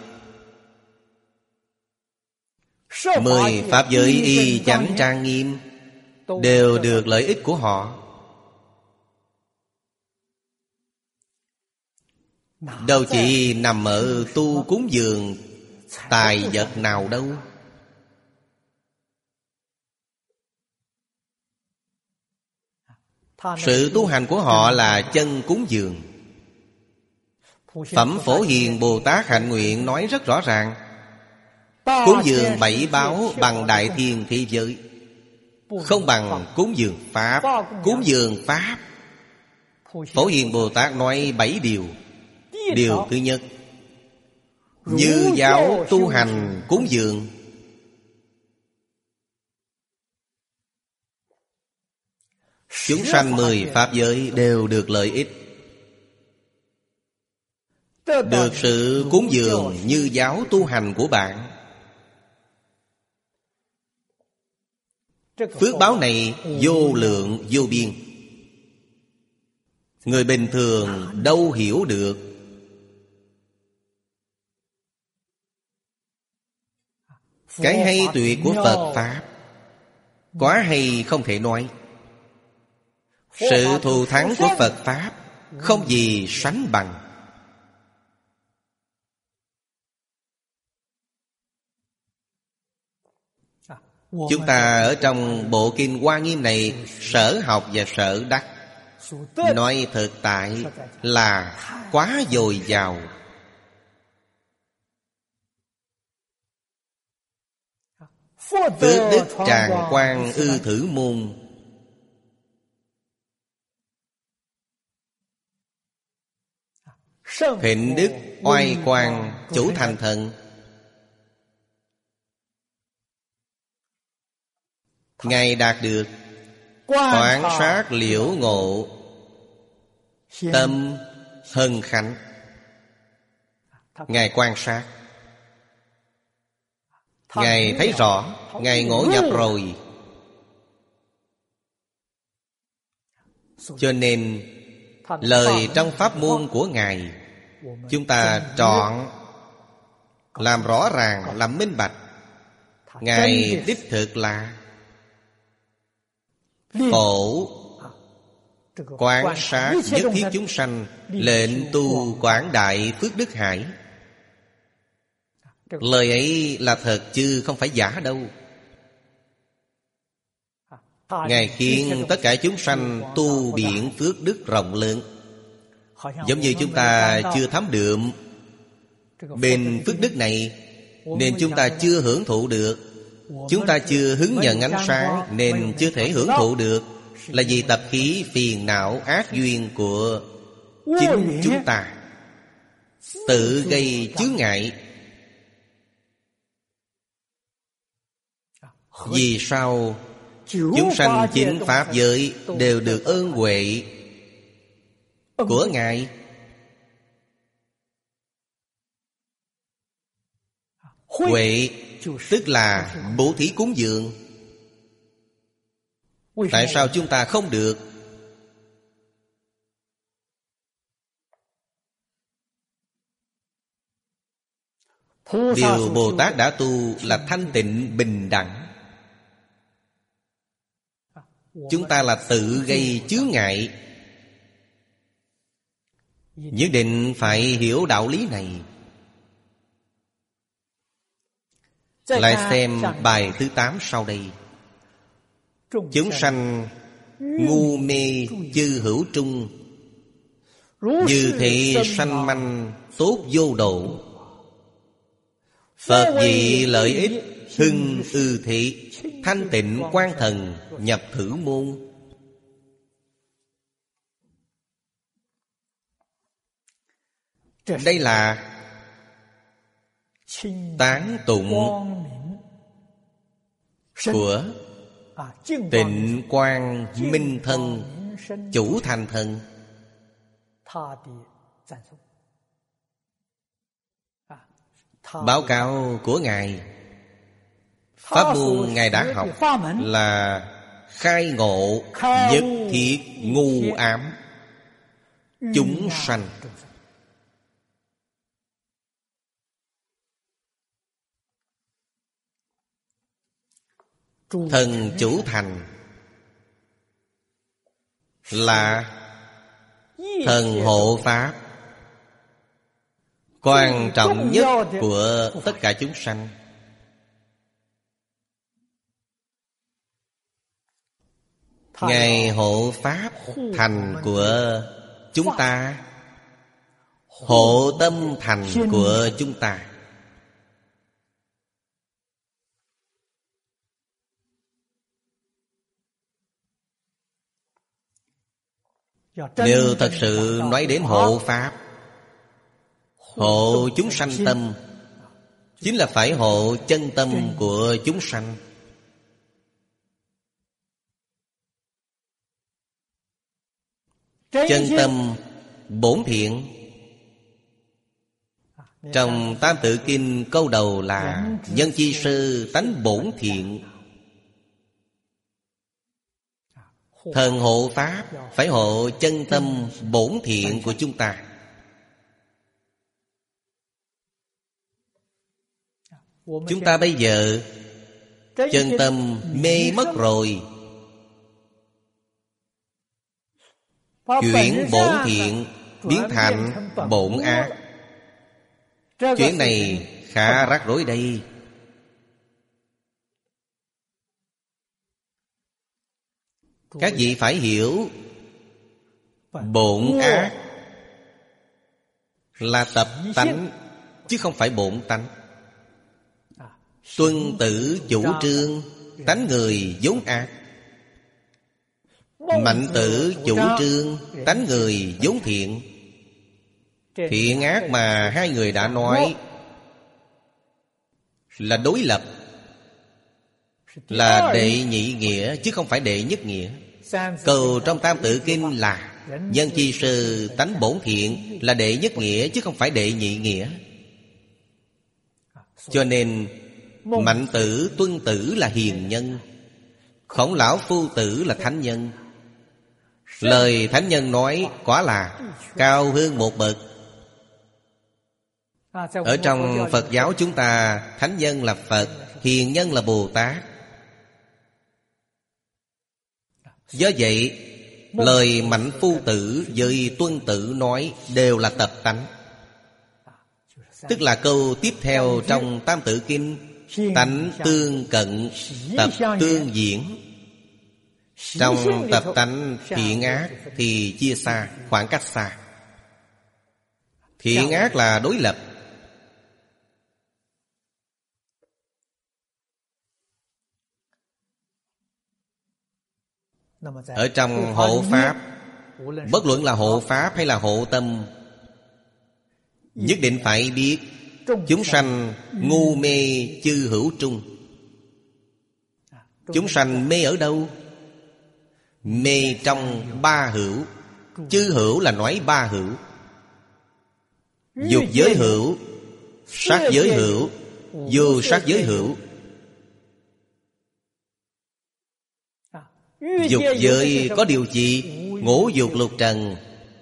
A: Mười pháp giới y chánh trang nghiêm đều được lợi ích của họ. Đâu chỉ nằm ở tu cúng dường tài vật nào đâu. Sự tu hành của họ là chân cúng dường. Phẩm Phổ Hiền Bồ Tát hạnh nguyện nói rất rõ ràng: cúng dường bảy báu bằng đại thiên thế giới, không bằng cúng dường Pháp. Cúng dường Pháp, Phổ Hiền Bồ Tát nói bảy điều. Điều thứ nhất, như giáo tu hành cúng dường, chúng sanh mười pháp giới đều được lợi ích. Được sự cúng dường như giáo tu hành của bạn. Phước báo này vô lượng vô biên, người bình thường đâu hiểu được. Cái hay tuyệt của Phật Pháp quá hay không thể nói. Sự thù thắng của Phật Pháp không gì sánh bằng. Chúng ta ở trong bộ kinh Hoa Nghiêm này, sở học và sở đắc, nói thực tại là quá dồi dào. Phước đức tràng quang ư thử môn, thịnh đức oai quang chủ thành thần. Ngài đạt được quán sát liễu ngộ, tâm hân khánh. Ngài quan sát, Ngài thấy rõ, Ngài ngộ nhập rồi. Cho nên lời trong pháp môn của Ngài, chúng ta trọn làm rõ ràng, làm minh bạch. Ngài đích thực là phổ quán sát nhất thiết chúng sanh, lệnh tu quảng đại phước đức hải. Lời ấy là thật chứ không phải giả đâu. Ngài khiến tất cả chúng sanh tu biển phước đức rộng lớn. Giống như chúng ta chưa thấm đượm bên phước đức này, nên chúng ta chưa hưởng thụ được. Chúng ta chưa hứng nhận ánh sáng nên chưa thể hưởng thụ được. Là vì tập khí phiền não ác duyên của chính chúng ta tự gây chướng ngại. Vì sao chúng sanh chín pháp giới đều được ơn huệ của Ngài? Huệ tức là bố thí cúng dường. Tại sao chúng ta không được? Điều Bồ Tát đã tu là thanh tịnh bình đẳng. Chúng ta là tự gây chướng ngại. Nhất định phải hiểu đạo lý này. Lại xem bài thứ tám sau đây. Chúng sanh ngu mê chư hữu trung, như thị sanh manh tốt vô độ. Phật dị lợi ích hưng ư thị, thanh tịnh quan thần nhập thử môn. Đây là tán tụng của Tịnh Quang Minh Thân Chủ Thành Thân. Báo cáo của Ngài, pháp môn Ngài đã học là khai ngộ nhất thiết ngu ám chúng sanh. Thần chủ thành là thần hộ pháp quan trọng nhất của tất cả chúng sanh. Ngài hộ pháp thành của chúng ta, hộ tâm thành của chúng ta. Nếu thật sự nói đến hộ pháp, hộ chúng sanh tâm, chính là phải hộ chân tâm của chúng sanh. Chân tâm bổn thiện. Trong Tam Tự Kinh câu đầu là nhân chi sư tánh bổn thiện. Thần hộ pháp phải hộ chân tâm bổn thiện của chúng ta. Chúng ta bây giờ chân tâm mê mất rồi, chuyển bổn thiện biến thành bổn ác. Chuyện này khá rắc rối đây. Các vị phải hiểu, bổn ác là tập tánh, chứ không phải bổn tánh. Tuân tử chủ trương, tánh người vốn ác. Mạnh tử chủ trương, tánh người vốn thiện. Thiện ác mà hai người đã nói là đối lập, là đệ nhị nghĩa chứ không phải đệ nhất nghĩa. Câu trong Tam Tự Kinh là nhân chi sư tánh bổn thiện là đệ nhất nghĩa chứ không phải đệ nhị nghĩa. Cho nên Mạnh tử Tuân tử là hiền nhân, Khổng lão Phu tử là thánh nhân. Lời thánh nhân nói quả là cao hơn một bậc. Ở trong Phật giáo chúng ta, thánh nhân là Phật, hiền nhân là Bồ Tát. Do vậy, lời Mạnh Phu tử với Tuân tử nói đều là tập tánh. Tức là câu tiếp theo trong Tam Tự Kinh, tánh tương cận, tập tương diễn. Trong tập tánh thiện ác thì chia xa, khoảng cách xa. Thiện ác là đối lập. Ở trong hộ Pháp, bất luận là hộ Pháp hay là hộ tâm, nhất định phải biết chúng sanh ngu mê chư hữu trung. Chúng sanh mê ở đâu? Mê trong ba hữu. Chư hữu là nói ba hữu: dục giới hữu, sắc giới hữu, vô sắc giới hữu. Dục giới có điều gì? Ngũ dục lục trần.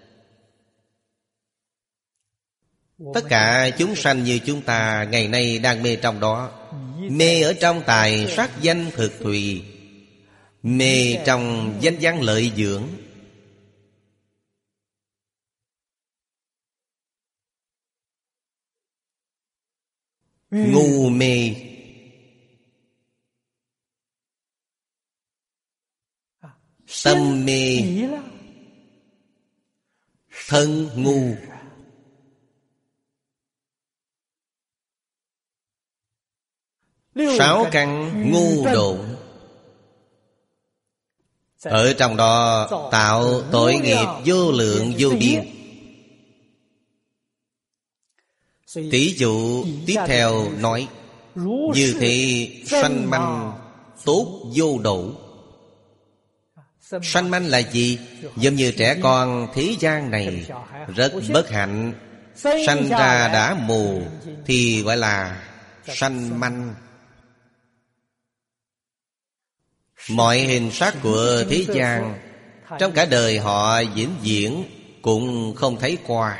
A: Tất cả chúng sanh như chúng ta ngày nay đang mê trong đó. Mê ở trong tài sắc danh thực thùy, mê trong danh văn lợi dưỡng. Ngu mê. Tâm mê. Thân ngu. Sáu căn ngu độn. Ở trong đó tạo tội nghiệp vô lượng vô biên. Tỷ dụ tiếp theo nói: như thế sanh manh tốt vô độ. Sanh manh là gì? Giống như trẻ con thế gian này rất bất hạnh, sanh ra đã mù thì gọi là sanh manh. Mọi hình sắc của thế gian trong cả đời họ vĩnh viễn cũng không thấy qua,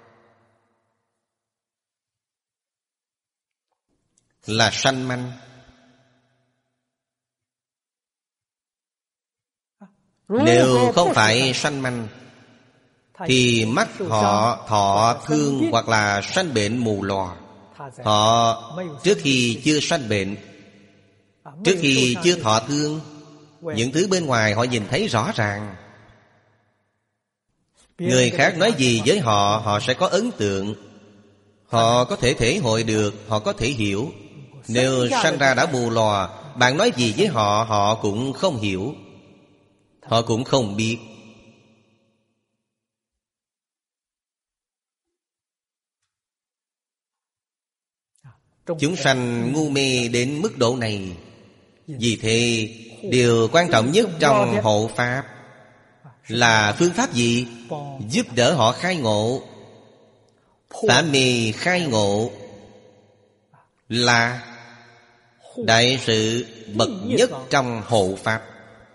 A: là sanh manh. Nếu không phải sanh manh thì mắt họ thọ thương hoặc là sanh bệnh mù lòa. Họ trước khi chưa sanh bệnh, trước khi chưa thọ thương, những thứ bên ngoài họ nhìn thấy rõ ràng. Người khác nói gì với họ, họ sẽ có ấn tượng. Họ có thể thể hội được, họ có thể hiểu. Nếu sanh ra đã mù lòa, bạn nói gì với họ, họ cũng không hiểu, họ cũng không biết. Chúng sanh ngu mê đến mức độ này. Vì thế điều quan trọng nhất trong hộ Pháp là phương pháp gì? Giúp đỡ họ khai ngộ. Phá mê khai ngộ là đại sự bậc nhất trong hộ Pháp.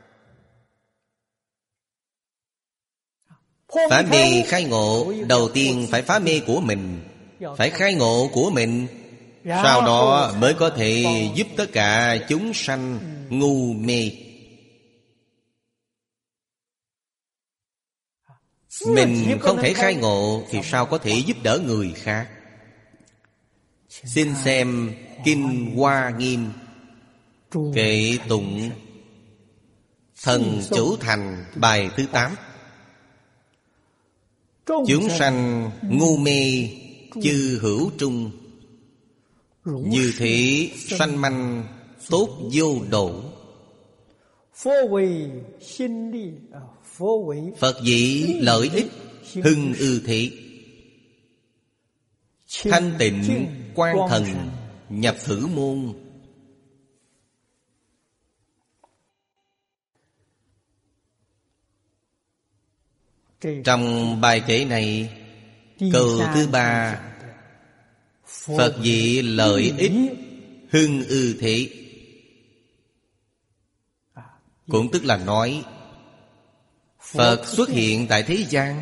A: Phá mê khai ngộ, đầu tiên phải phá mê của mình, phải khai ngộ của mình, sau đó mới có thể giúp tất cả chúng sanh ngu mê. Mình không thể khai ngộ thì sao có thể giúp đỡ người khác? Xin xem Kinh Hoa Nghiêm kệ tụng Thần Chủ Thành bài thứ tám. Chúng sanh ngu mê chư hữu trung, như thế sanh manh tốt vô độ. Phật dĩ lợi ích hưng ư thị, thanh tịnh quan thần nhập thử môn. Trong bài kệ này, câu thứ ba, Phật dĩ lợi ích hưng ư thị, cũng tức là nói Phật xuất hiện tại thế gian.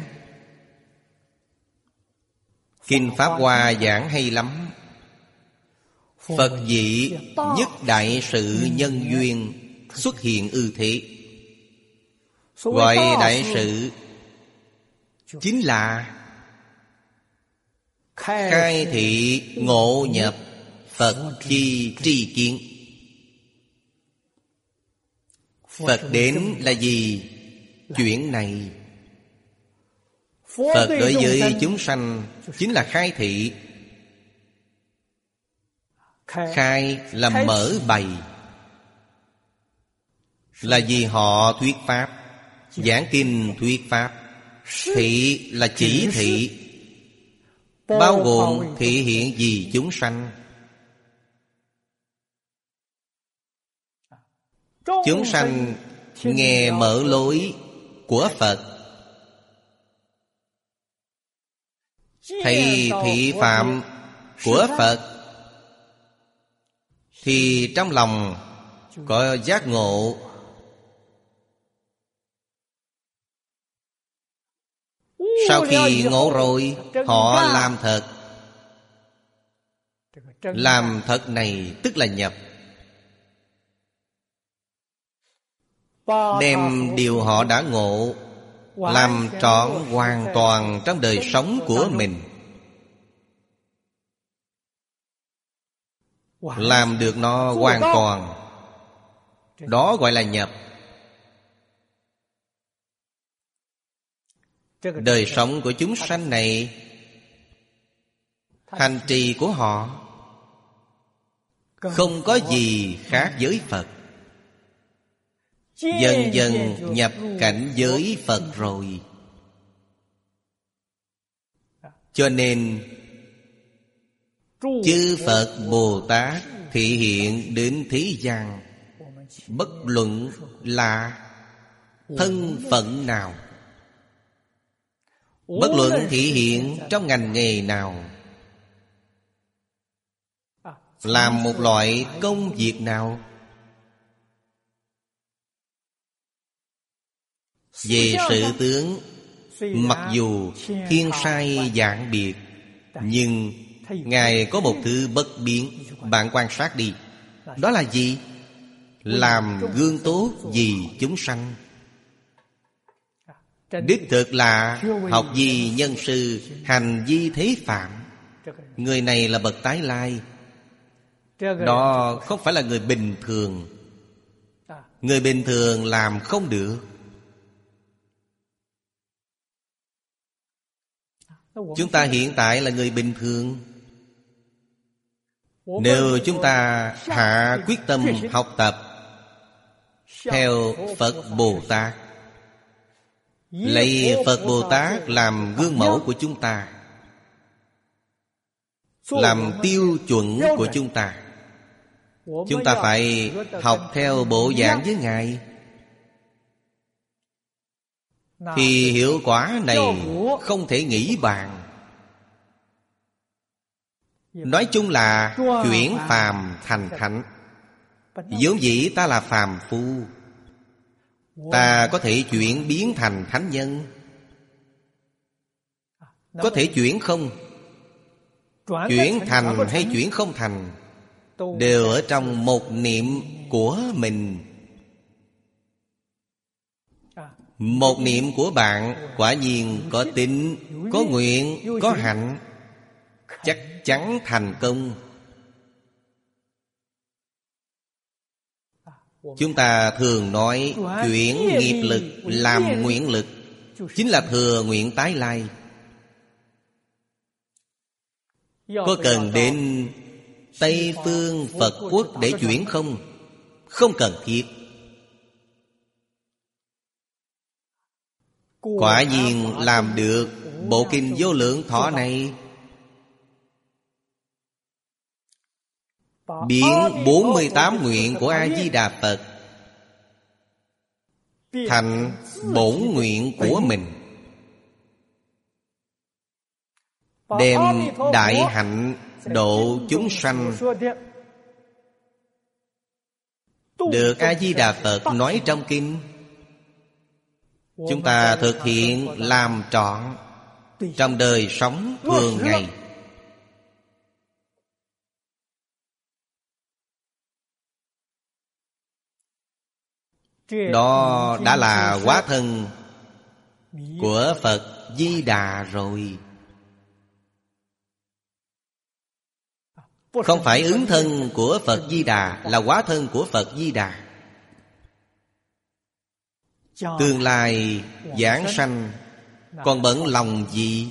A: Kinh Pháp Hoa giảng hay lắm. Phật dĩ nhất đại sự nhân duyên xuất hiện ư thị. Gọi đại sự chính là khai thị ngộ nhập Phật chi tri kiến. Phật đến là gì? Chuyện này Phật đối với chúng sanh chính là khai thị. Khai là mở bày, là vì họ thuyết pháp, giảng kinh thuyết pháp. Thị là chỉ thị, bao gồm thị hiện vì chúng sanh. Chúng sanh nghe mở lối của Phật, thấy thị phạm của Phật, thì trong lòng có giác ngộ. Sau khi ngộ rồi, họ làm thật. Làm thật này tức là nhập. Đem điều họ đã ngộ làm trọn hoàn toàn trong đời sống của mình. Làm được nó hoàn toàn, đó gọi là nhập. Đời sống của chúng sanh này, hành trì của họ không có gì khác với Phật. Dần dần nhập cảnh giới Phật rồi. Cho nên chư Phật Bồ Tát thị hiện đến thế gian, bất luận là thân phận nào, bất luận thị hiện trong ngành nghề nào, làm một loại công việc nào, về sự tướng mặc dù thiên sai vạn biệt, nhưng Ngài có một thứ bất biến. Bạn quan sát đi, đó là gì? Làm gương tốt vì chúng sanh. Đích thực là học vi nhân sư, hành vi thế phạm. Người này là bậc tái lai. Đó không phải là người bình thường. Người bình thường làm không được. Chúng ta hiện tại là người bình thường. Nếu chúng ta hạ quyết tâm học tập theo Phật Bồ Tát, lấy Phật Bồ Tát làm gương mẫu của chúng ta, làm tiêu chuẩn của chúng ta, chúng ta phải học theo bộ dạng với Ngài, thì hiệu quả này không thể nghĩ bàn. Nói chung là chuyển phàm thành thánh. Vốn dĩ ta là phàm phu, ta có thể chuyển biến thành thánh nhân. Có thể chuyển không? Chuyển thành hay chuyển không thành đều ở trong một niệm của mình. Một niệm của bạn quả nhiên có tín, có nguyện, có hạnh, chắc chắn thành công. Chúng ta thường nói chuyển nghiệp lực làm nguyện lực, chính là thừa nguyện tái lai. Có cần đến Tây Phương Phật Quốc để chuyển không? Không cần thiết. Quả nhiên làm được bộ kinh Vô Lượng Thọ này, biến bốn mươi tám nguyện của A-di-đà Phật thành bổn nguyện của mình, đem đại hạnh độ chúng sanh được A-di-đà Phật nói trong kinh. Chúng ta thực hiện làm trọn trong đời sống thường ngày. Đó đã là hóa thân của Phật Di Đà rồi. Không phải ứng thân của Phật Di Đà, là hóa thân của Phật Di Đà. Tương lai giảng sanh còn bận lòng gì?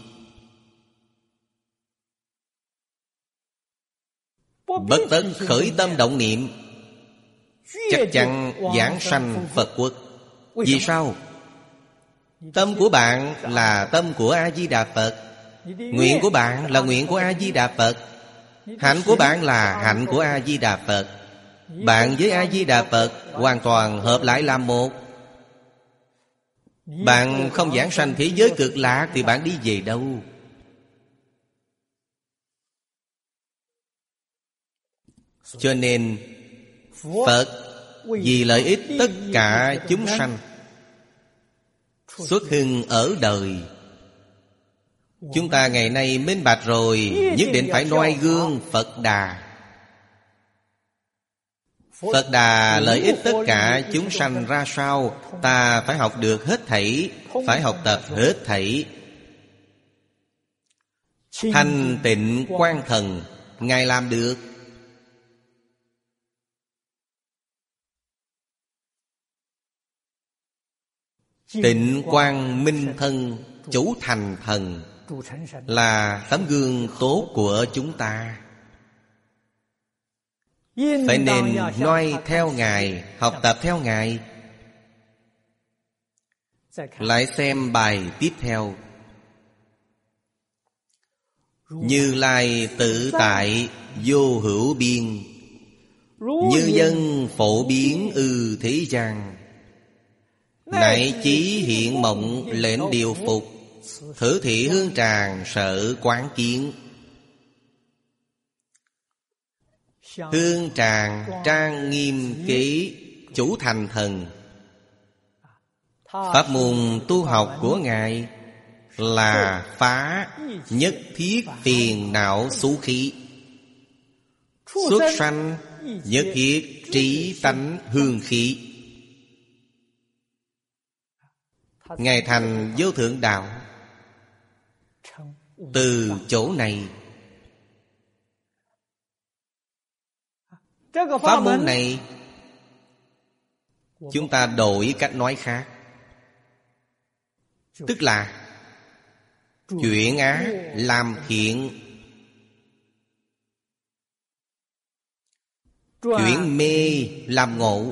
A: Bất tất khởi tâm động niệm, chắc chắn giảng sanh Phật quốc. Vì sao? Tâm của bạn là tâm của A-di-đà Phật, nguyện của bạn là nguyện của A-di-đà Phật, hạnh của bạn là hạnh của A-di-đà Phật. Bạn với A-di-đà Phật hoàn toàn hợp lại làm một. Bạn không giảng sanh thế giới cực lạc thì bạn đi về đâu? Cho nên Phật vì lợi ích tất cả chúng sanh xuất hưng ở đời. Chúng ta ngày nay minh bạch rồi, nhất định phải noi gương Phật Đà. Phật Đà lợi ích tất cả chúng sanh ra sao, ta phải học được hết thảy, phải học tập hết thảy. Thanh tịnh quang thần, Ngài làm được. Tịnh quang minh thân, chủ thành thần, là tấm gương tốt của chúng ta. Phải nên noi theo Ngài, học tập theo Ngài. Lại xem bài tiếp theo. Như Lai tự tại vô hữu biên, như dân phổ biến ư thế gian. Nại chí hiện mộng lệnh điều phục, thử thị hương tràng sở quán kiến. Hương tràng trang nghiêm kỹ, chủ thành thần. Pháp môn tu học của Ngài là phá nhất thiết phiền não xú khí, xuất sanh nhất thiết trí tánh hương khí. Ngài thành vô thượng đạo từ chỗ này. Pháp môn này chúng ta đổi cách nói khác, tức là chuyển ác làm thiện, chuyển mê làm ngộ.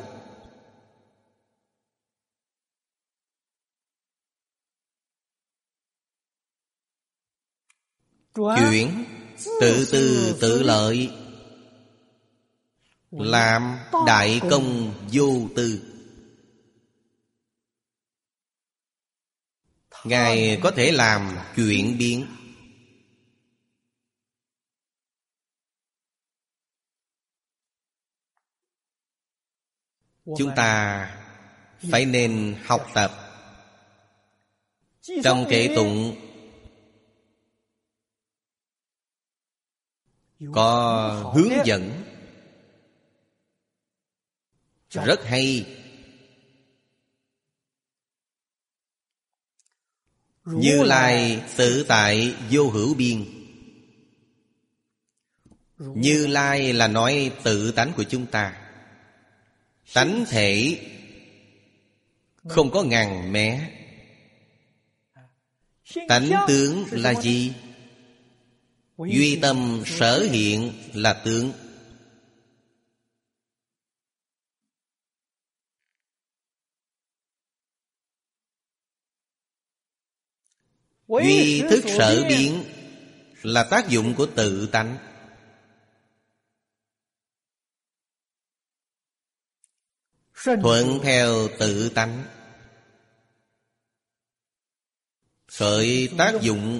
A: Chuyển tự tư tự lợi, làm đại công vô tư. Ngài có thể làm chuyển biến. Chúng ta phải nên học tập. Trong kệ tụng có hướng dẫn rất hay. Như Lai tự tại vô hữu biên. Như Lai là nói tự tánh của chúng ta. Tánh thể không có ngàn mé. Tánh tướng là gì? Duy tâm sở hiện là tướng. Duy thức sở biến là tác dụng của tự tánh. Thuận theo tự tánh, khởi tác dụng,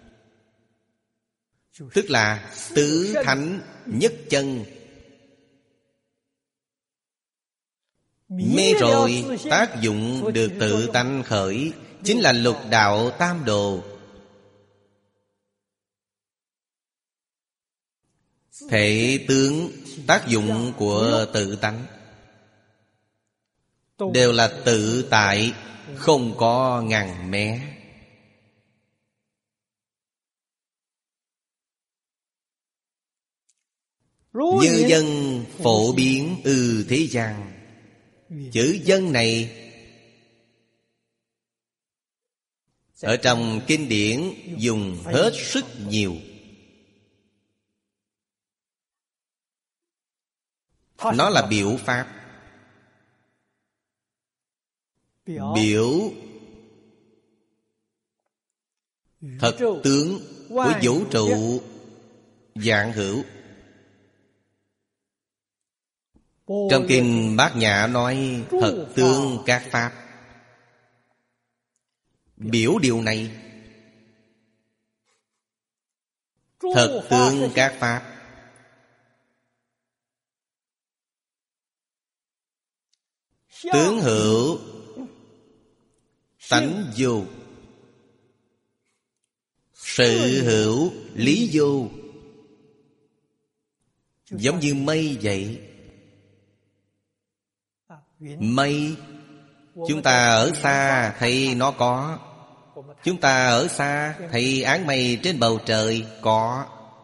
A: tức là tứ thánh nhất chân. Mê rồi tác dụng được tự tánh khởi, chính là lục đạo tam đồ. Thể tướng tác dụng của tự tánh đều là tự tại, không có ngàn mé. Như dân phổ biến ư thế gian. Chữ dân này ở trong kinh điển dùng hết sức nhiều. Nó là biểu pháp. biểu thật tướng của vũ trụ vạn hữu. Trong kinh Bát Nhã nói thật tướng các pháp, biểu điều này. Thật tướng các pháp, tướng hữu tánh vô, sự hữu lý vô. Giống như mây vậy. Mây, chúng ta ở xa thấy nó có. Chúng ta ở xa thấy áng mây trên bầu trời có.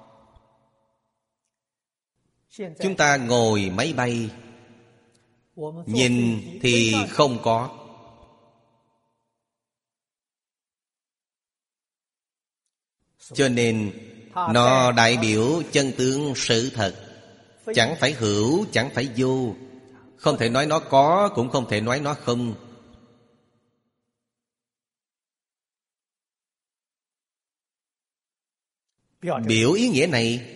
A: Chúng ta ngồi máy bay, nhìn thì không có. Cho nên nó đại biểu chân tướng sự thật. Chẳng phải hữu, chẳng phải vô. Không thể nói nó có, cũng không thể nói nó không. Biểu ý nghĩa này.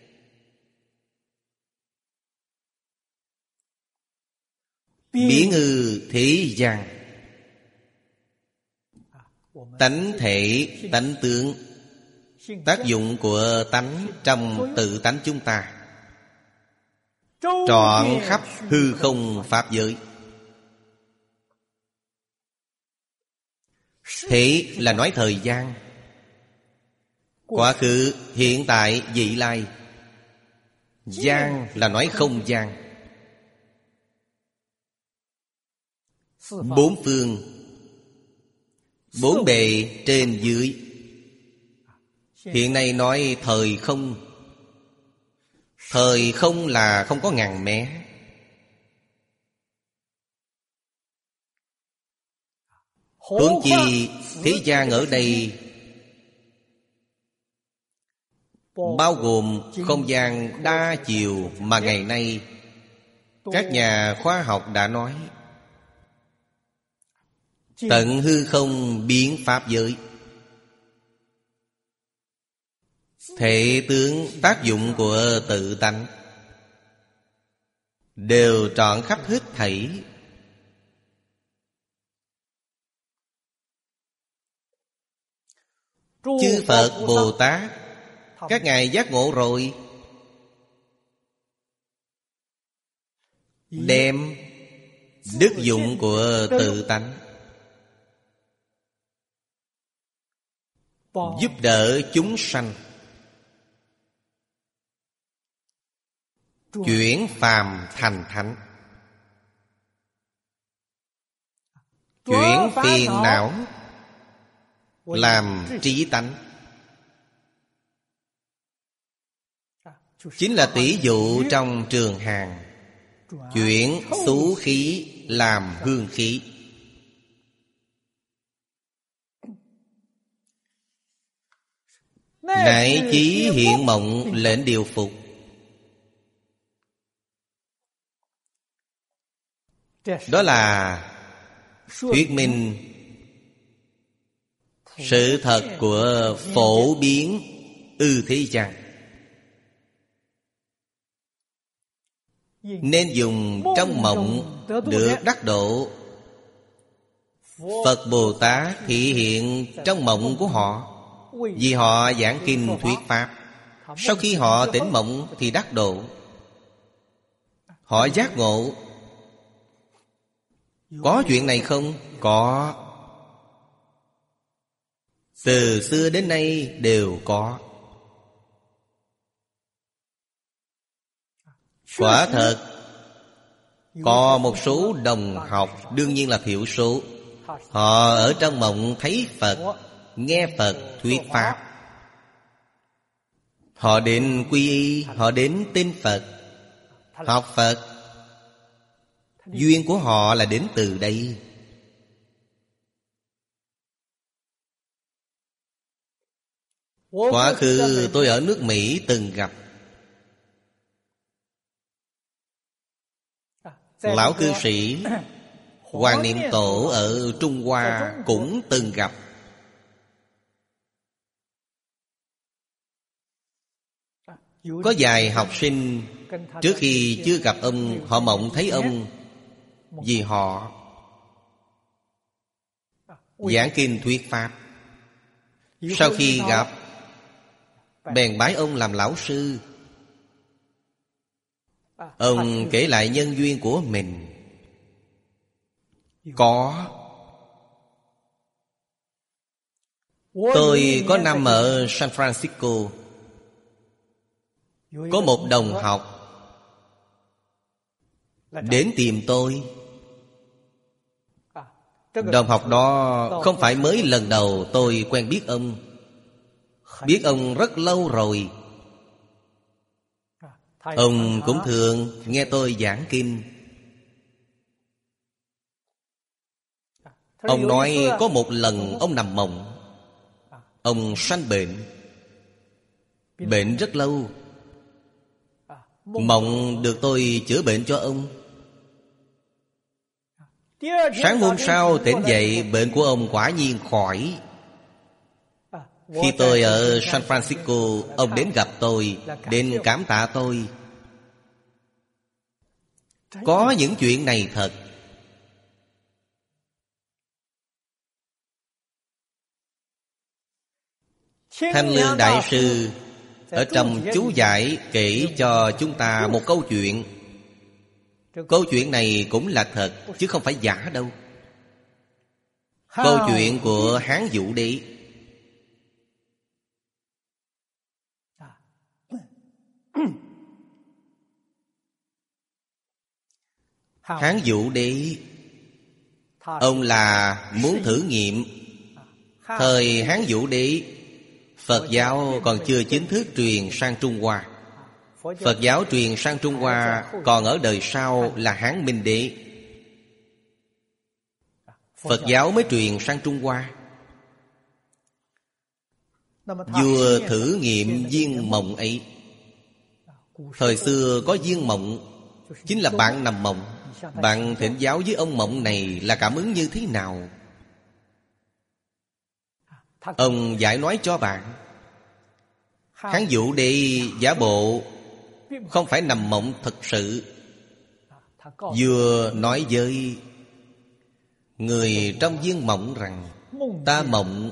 A: Biển ư thế gian, tánh thể, tánh tướng, tác dụng của tánh trong tự tánh chúng ta, trọn khắp hư không pháp giới. Thế là nói thời gian, quá khứ, hiện tại, vị lai. Gian là nói không gian. Bốn phương, bốn bề trên dưới. Hiện nay nói thời không. Thời không là không có ngàn mé. Huống chi thế gian ở đây bao gồm không gian đa chiều mà ngày nay các nhà khoa học đã nói. Tận hư không biến pháp giới. Thể tướng tác dụng của tự tánh đều trọn khắp hết thảy. Chư Phật Bồ Tát, các ngài giác ngộ rồi, đem đức dụng của tự tánh giúp đỡ chúng sanh chuyển phàm thành thánh, chuyển phiền não làm trí tánh. Chính là tỷ dụ trong Trường Hàng, chuyển xú khí làm hương khí. Nại chí hiện mộng lệnh điều phục. Đó là thuyết minh sự thật của phổ biến ư thế gian. Nên dùng trong mộng được đắc độ. Phật Bồ Tát thị hiện trong mộng của họ, vì họ giảng kinh thuyết pháp. Sau khi họ tỉnh mộng thì đắc độ. Họ giác ngộ. Có chuyện này không? Có. Từ xưa đến nay đều có. Quả thật có một số đồng học, đương nhiên là thiểu số, họ ở trong mộng thấy Phật, nghe Phật thuyết pháp. Họ đến quy y, họ đến tin Phật, học Phật. Duyên của họ là đến từ đây. Quá khứ tôi ở nước Mỹ từng gặp lão cư sĩ Hoàng Niệm Tổ ở Trung Hoa cũng từng gặp. Có vài học sinh trước khi chưa gặp ông, họ mộng thấy ông vì họ giảng kinh thuyết pháp. Sau khi gặp, bèn bái ông làm lão sư. Ông kể lại nhân duyên của mình. Có. Tôi có năm ở San Francisco, có một đồng học đến tìm tôi. Đồng học đó không phải mới lần đầu tôi quen biết ông, biết ông rất lâu rồi. Ông cũng thường nghe tôi giảng kinh. Ông nói có một lần ông nằm mộng, ông sanh bệnh, bệnh rất lâu. Mộng được tôi chữa bệnh cho ông. Sáng hôm sau tỉnh dậy, bệnh của ông quả nhiên khỏi. Khi tôi ở San Francisco, ông đến gặp tôi, đến cảm tạ tôi. Có những chuyện này thật. Thanh Lương Đại Sư ở trong chú giải kể cho chúng ta một câu chuyện. Câu chuyện này cũng là thật, chứ không phải giả đâu. Câu chuyện của Hán Vũ Đế. Hán Vũ Đế, ông là muốn thử nghiệm. Thời Hán Vũ Đế, Phật giáo còn chưa chính thức truyền sang Trung Hoa. Phật giáo truyền sang Trung Hoa còn ở đời sau là Hán Minh Đế. Phật giáo mới truyền sang Trung Hoa. Vua thử nghiệm viên mộng ấy. Thời xưa có viên mộng, chính là bạn nằm mộng. Bạn thỉnh giáo với ông mộng này là cảm ứng như thế nào? Ông giải nói cho bạn. Hán Vũ Đế giả bộ không phải nằm mộng thật sự. Vừa nói với người trong viên mộng rằng: ta mộng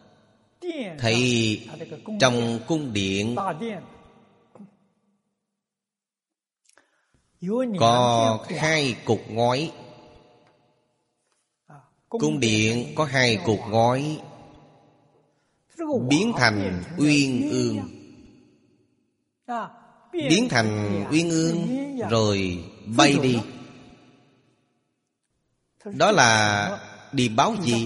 A: thấy trong cung điện có hai cục ngói. Cung điện có hai cục ngói biến thành uyên ương. Biến thành uyên ương rồi bay đi. Đó là điềm báo gì?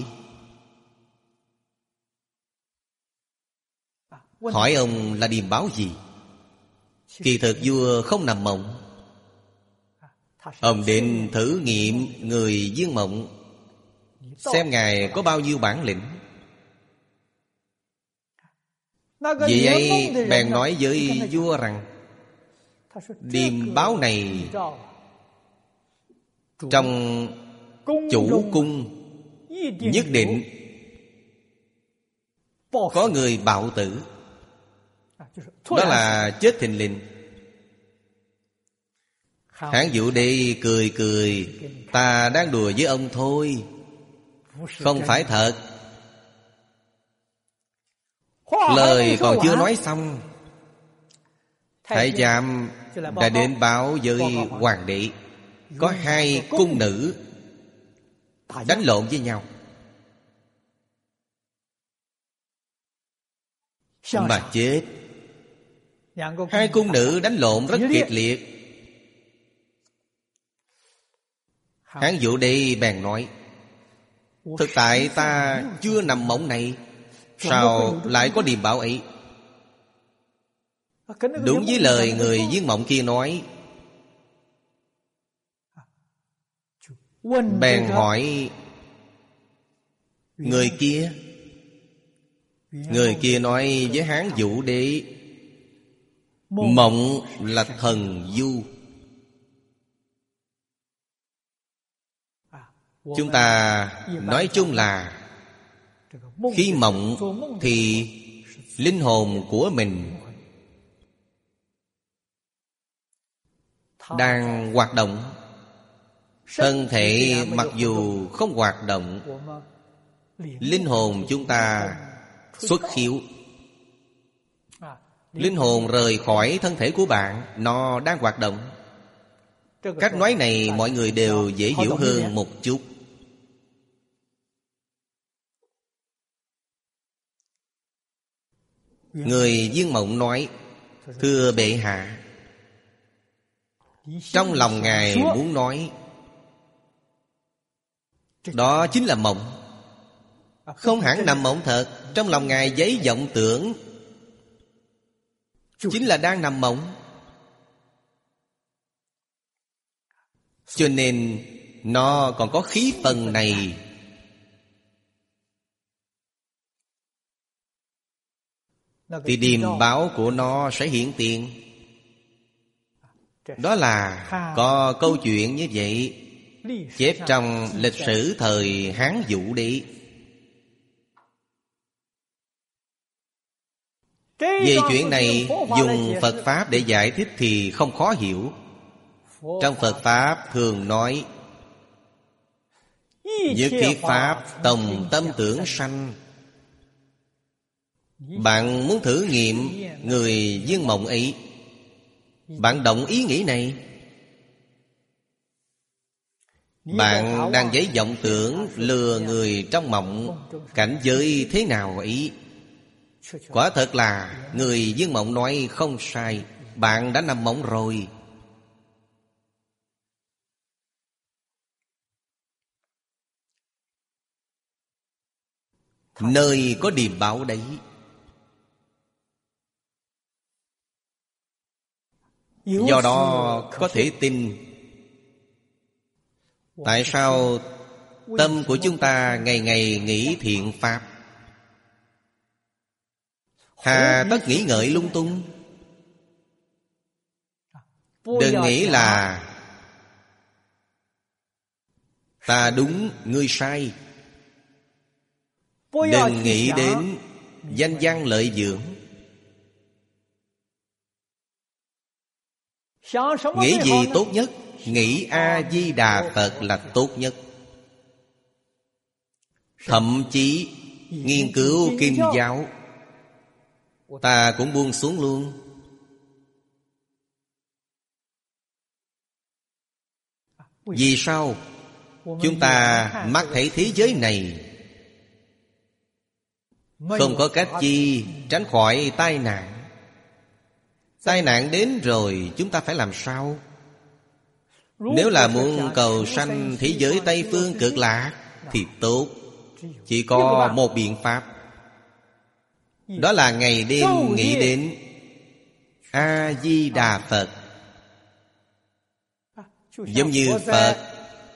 A: Hỏi ông là điềm báo gì? Kỳ thực vua không nằm mộng. Ông đến thử nghiệm người viên mộng, xem ngài có bao nhiêu bản lĩnh. Vì ấy bèn nói với vua rằng: điềm báo này trong chủ cung nhất định có người bạo tử. Đó là chết thình lình. Hán Vũ Đế cười cười: ta đang đùa với ông thôi, không phải thật. Lời còn chưa nói xong, thái giám đã đến báo với hoàng đế có hai cung nữ đánh lộn với nhau. Mà chết. Hai cung nữ đánh lộn rất kịch liệt. Hán Vũ Đế bèn nói: thực tại ta chưa nằm mộng này, sao lại có điềm báo ấy? Đúng với lời người viên mộng kia nói. Bèn hỏi người kia. Người kia nói với Hán Vũ Đế: mộng là thần du. Chúng ta nói chung là khi mộng thì linh hồn của mình đang hoạt động. Thân thể mặc dù không hoạt động, linh hồn chúng ta xuất khiếu. Linh hồn rời khỏi thân thể của bạn, nó đang hoạt động. Cách nói này mọi người đều dễ hiểu hơn một chút. Người Viên Mộng nói: thưa bệ hạ, trong lòng ngài muốn nói đó chính là mộng, không hẳn nằm mộng thật. Trong lòng ngài giấy vọng tưởng chính là đang nằm mộng. Cho nên nó còn có khí phần này. Thì điềm báo của nó sẽ hiện tiền. Đó là có câu chuyện như vậy, chép trong lịch sử thời Hán Vũ Đế. Về chuyện này dùng Phật Pháp để giải thích thì không khó hiểu. Trong Phật Pháp thường nói: nhất thiết Pháp tòng tâm tưởng sanh. Bạn muốn thử nghiệm người Viên Mộng ấy, bạn động ý nghĩ này, bạn đang giấy vọng tưởng lừa người trong mộng cảnh giới thế nào ấy. Quả thật là người Viên Mộng nói không sai. Bạn đã nằm mộng rồi. Nơi có điềm báo đấy. Do đó có thể tin. Tại sao tâm của chúng ta ngày ngày nghĩ thiện pháp? Hà tất nghĩ ngợi lung tung. Đừng nghĩ là ta đúng, ngươi sai. Đừng nghĩ đến danh văn lợi dưỡng. Nghĩ gì tốt nhất? Nghĩ A-di-đà Phật là tốt nhất. Thậm chí nghiên cứu kinh giáo ta cũng buông xuống luôn. Vì sao? Chúng ta mắt thấy thế giới này không có cách chi tránh khỏi tai nạn. Tai nạn đến rồi chúng ta phải làm sao? Nếu là muốn cầu sanh thế giới Tây Phương Cực Lạc thì tốt. Chỉ có một biện pháp. Đó là ngày đêm nghĩ đến A-di-đà Phật. Giống như Phật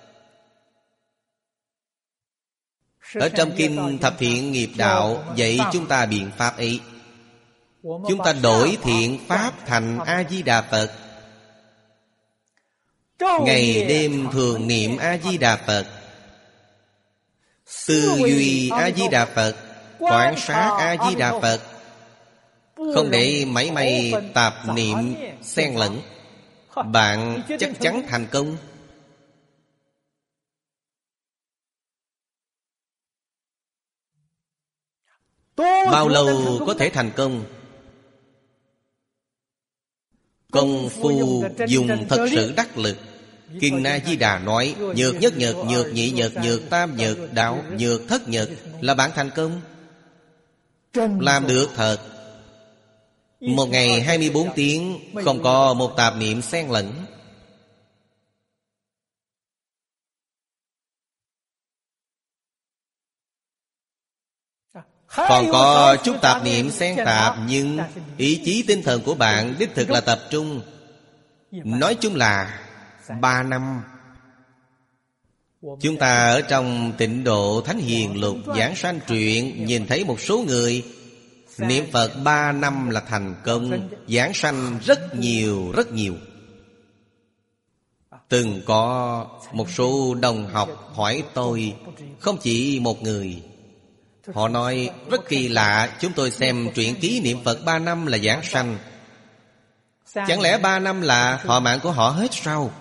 A: ở trong kinh Thập Thiện Nghiệp Đạo dạy chúng ta biện pháp ấy. Chúng ta đổi thiện pháp thành A-di-đà Phật. Ngày đêm thường niệm A-di-đà Phật, tư duy A-di-đà Phật, quan sát A-di-đà Phật, không để mảy may tạp niệm xen lẫn, bạn chắc chắn thành công. Bao lâu có thể thành công? Công phu dùng thật sự đắc lực. Kinh A-di-đà nói: nhược nhất nhược, nhược nhị nhược, nhược tam nhược, đạo nhược thất nhược, là bạn thành công. Làm được thật. Một ngày hai mươi bốn tiếng, không có một tạp niệm xen lẫn. Còn có chút tạp niệm xen tạp, nhưng ý chí tinh thần của bạn đích thực là tập trung. Nói chung là ba năm. Chúng ta ở trong Tịnh Độ Thánh Hiền Lục giảng sanh truyện nhìn thấy một số người niệm Phật ba năm là thành công, giảng sanh rất nhiều rất nhiều. Từng có một số đồng học hỏi tôi, không chỉ một người. Họ nói rất kỳ lạ, chúng tôi xem truyện ký niệm Phật ba năm là giảng sanh. Chẳng lẽ ba năm là thọ mạng của họ hết sao?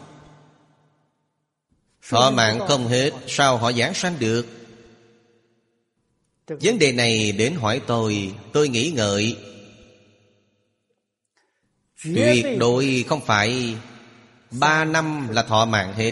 A: Thọ mạng không hết, sao họ giảng sanh được? Vấn đề này đến hỏi tôi, tôi nghĩ ngợi. Tuyệt đối không phải ba năm là thọ mạng hết.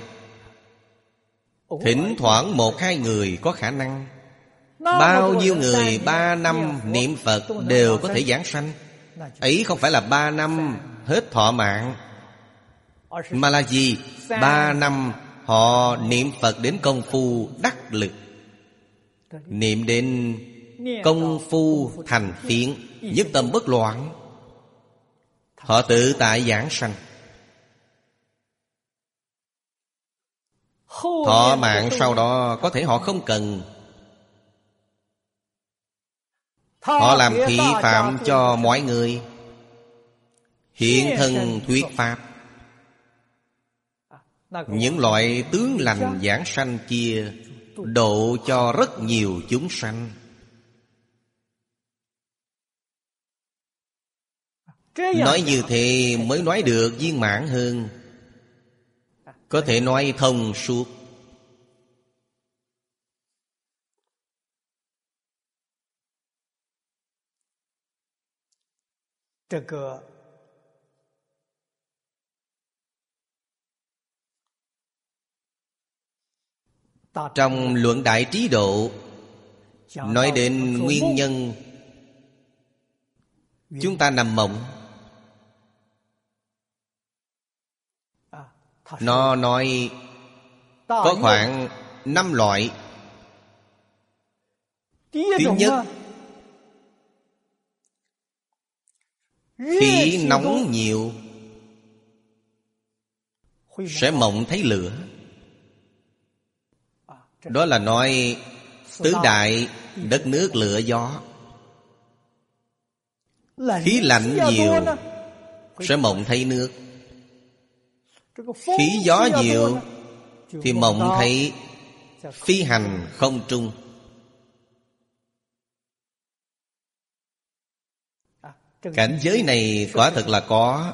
A: Thỉnh thoảng một hai người có khả năng. Bao nhiêu người ba năm niệm Phật đều có thể giảng sanh. Ấy không phải là ba năm hết thọ mạng, mà là gì? Ba năm họ niệm Phật đến công phu đắc lực, niệm đến công phu thành phiến, nhất tâm bất loạn, họ tự tại giảng sanh. Thọ mạng sau đó có thể họ không cần. Họ làm thị phạm cho mọi người, hiện thân thuyết pháp. Những loại tướng lành giảng sanh kia độ cho rất nhiều chúng sanh. Nói như thế mới nói được viên mãn hơn, có thể nói thông suốt. Trong luận Đại Trí Độ nói đến nguyên nhân chúng ta nằm mộng. Nó nói có khoảng năm loại. Thứ nhất, khí nóng nhiều sẽ mộng thấy lửa. Đó là nói tứ đại đất nước lửa gió. Khí lạnh nhiều sẽ mộng thấy nước. Khí gió nhiều thì mộng thấy phi hành không trung. Cảnh giới này quả thật là có.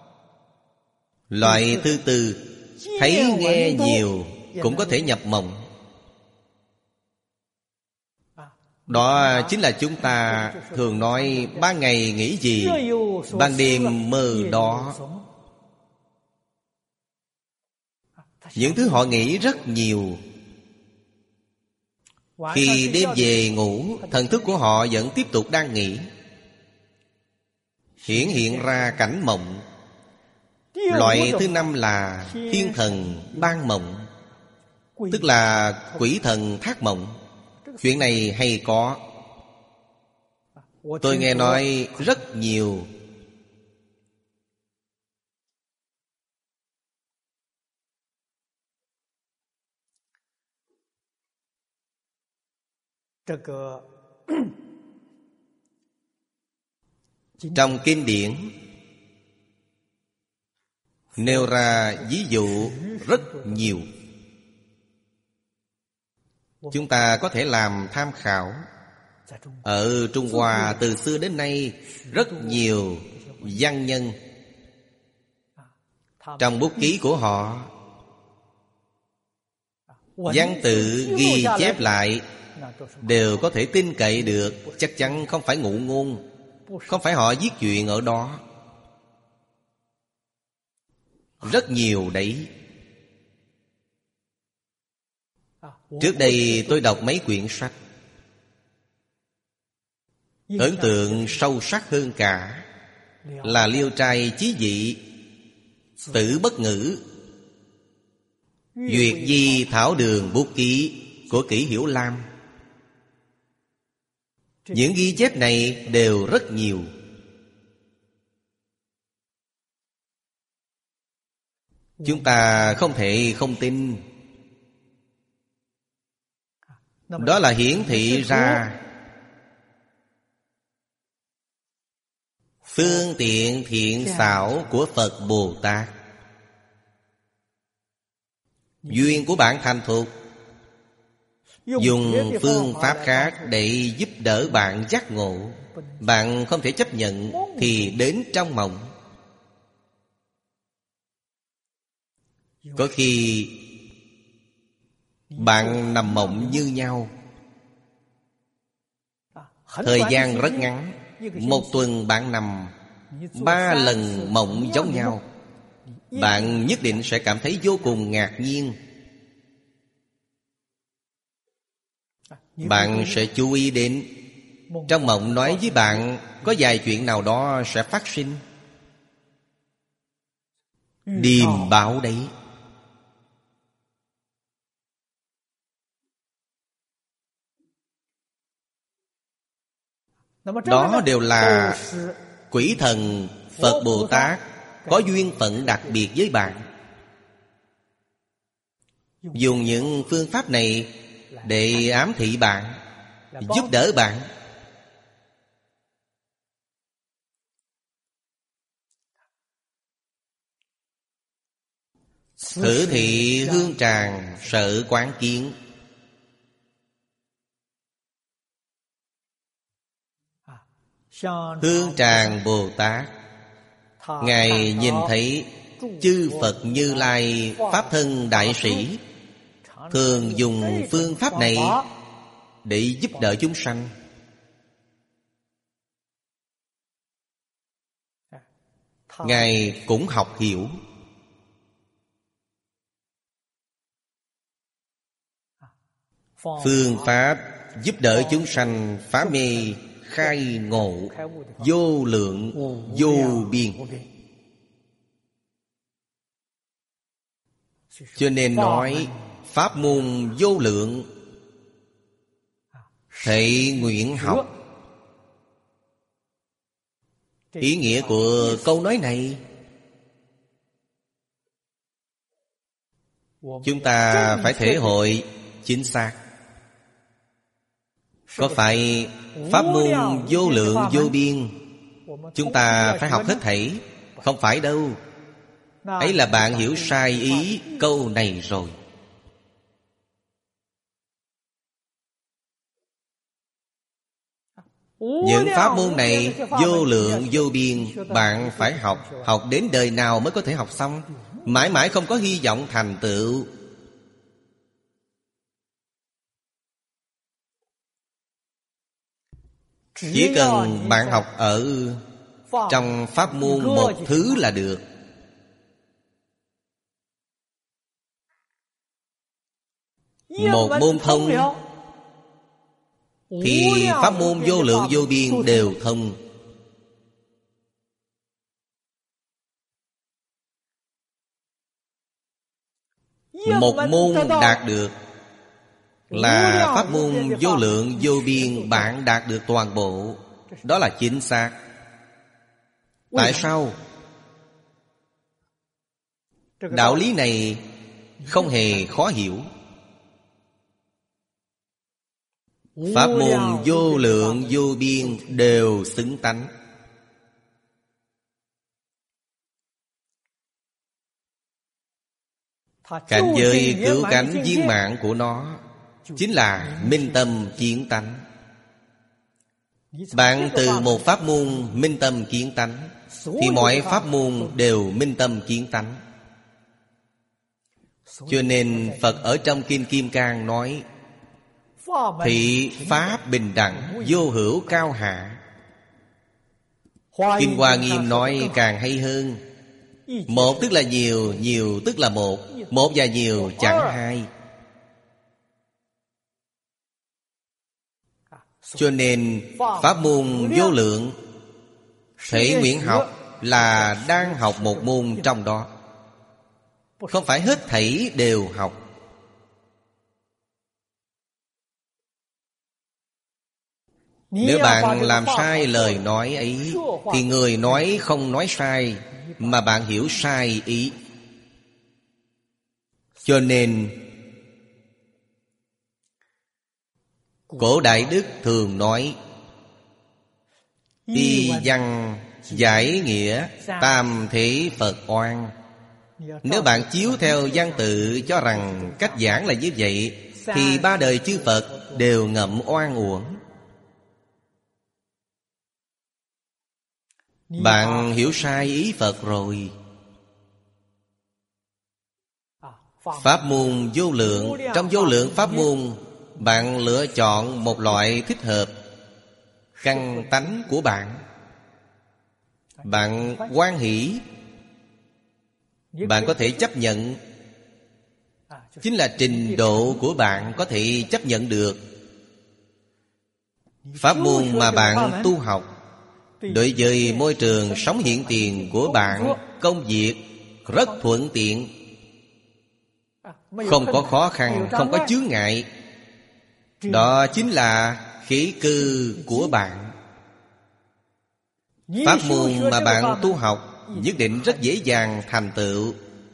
A: Loại thứ tư, thấy nghe nhiều cũng có thể nhập mộng. Đó chính là chúng ta thường nói ban ngày nghĩ gì, ban đêm mơ đó. Những thứ họ nghĩ rất nhiều. Khi đêm về ngủ, thần thức của họ vẫn tiếp tục đang nghĩ, hiển hiện ra cảnh mộng. Loại thứ năm là thiên thần ban mộng, tức là quỷ thần thác mộng. Chuyện này hay có. Tôi nghe nói rất nhiều. Trong kinh điển nêu ra ví dụ rất nhiều, chúng ta có thể làm tham khảo. Ở Trung Hoa từ xưa đến nay rất nhiều văn nhân, trong bút ký của họ, văn tự ghi chép lại đều có thể tin cậy được. Chắc chắn không phải ngụ ngôn, không phải họ viết chuyện ở đó. Rất nhiều đấy. Trước đây tôi đọc mấy quyển sách, ấn tượng sâu sắc hơn cả là Liêu Trai Chí Dị, Tử Bất Ngữ, Duyệt Di Thảo Đường bút ký của Kỷ Hiểu Lam. Những ghi chép này đều rất nhiều. Chúng ta không thể không tin. Đó là hiển thị ra phương tiện thiện xảo của Phật Bồ Tát. Duyên của bạn thành thục, dùng phương pháp khác để giúp đỡ bạn giác ngộ. Bạn không thể chấp nhận thì đến trong mộng. Có khi bạn nằm mộng như nhau, thời gian rất ngắn. Một tuần bạn nằm ba lần mộng giống nhau, bạn nhất định sẽ cảm thấy vô cùng ngạc nhiên. Bạn sẽ chú ý đến trong mộng nói với bạn có vài chuyện nào đó sẽ phát sinh. Điềm báo đấy. Đó đều là quỷ thần, Phật Bồ Tát có duyên phận đặc biệt với bạn, dùng những phương pháp này để ám thị bạn, giúp đỡ bạn. Thử thị hương tràng sở quán kiến. Hương tràng Bồ Tát, Ngài nhìn thấy chư Phật Như Lai Pháp thân đại sĩ thường dùng phương pháp này để giúp đỡ chúng sanh. Ngài cũng học hiểu. Phương pháp giúp đỡ chúng sanh phá mê khai ngộ vô lượng vô biên. Cho nên nói pháp môn vô lượng, thệ nguyện học. Ý nghĩa của câu nói này, chúng ta phải thể hội chính xác. Có phải pháp môn vô lượng vô biên chúng ta phải học hết thảy? Không phải đâu. Ấy là bạn hiểu sai ý câu này rồi. Những pháp môn này vô lượng vô biên, bạn phải học. Học đến đời nào mới có thể học xong? Mãi mãi không có hy vọng thành tựu. Chỉ cần bạn học ở trong pháp môn một thứ là được. Một môn thông thì pháp môn vô lượng vô biên đều thông. Một môn đạt được là pháp môn vô lượng vô biên, bạn đạt được toàn bộ. Đó là chính xác. Tại sao? Đạo lý này không hề khó hiểu. Pháp môn vô lượng vô biên đều xứng tánh. Cảnh giới cứu cánh viên mãn của nó chính là minh tâm kiến tánh. Bạn từ một pháp môn minh tâm kiến tánh thì mọi pháp môn đều minh tâm kiến tánh. Cho nên Phật ở trong Kinh Kim Cang nói thị pháp bình đẳng, vô hữu cao hạ. Kinh Hoa Nghiêm nói càng hay hơn. Một tức là nhiều, nhiều tức là một. Một và nhiều chẳng hai. Cho nên pháp môn vô lượng, thể nguyện học là đang học một môn trong đó, không phải hết thảy đều học. Nếu bạn làm sai lời nói ấy thì người nói không nói sai, mà bạn hiểu sai ý. Cho nên Cổ Đại Đức thường nói y văn giải nghĩa tam thể Phật oan. Nếu bạn chiếu theo văn tự cho rằng cách giảng là như vậy, thì ba đời chư Phật đều ngậm oan uổng. Bạn hiểu sai ý Phật rồi. Pháp môn vô lượng. Trong vô lượng pháp môn, bạn lựa chọn một loại thích hợp căn tánh của bạn. Bạn hoan hỷ, bạn có thể chấp nhận. Chính là trình độ của bạn có thể chấp nhận được. Pháp môn mà bạn tu học đối với môi trường sống hiện tiền của bạn, công việc rất thuận tiện, không có khó khăn, không có chướng ngại. Đó chính là khí cư của bạn. Pháp môn mà bạn tu học nhất định rất dễ dàng thành tựu.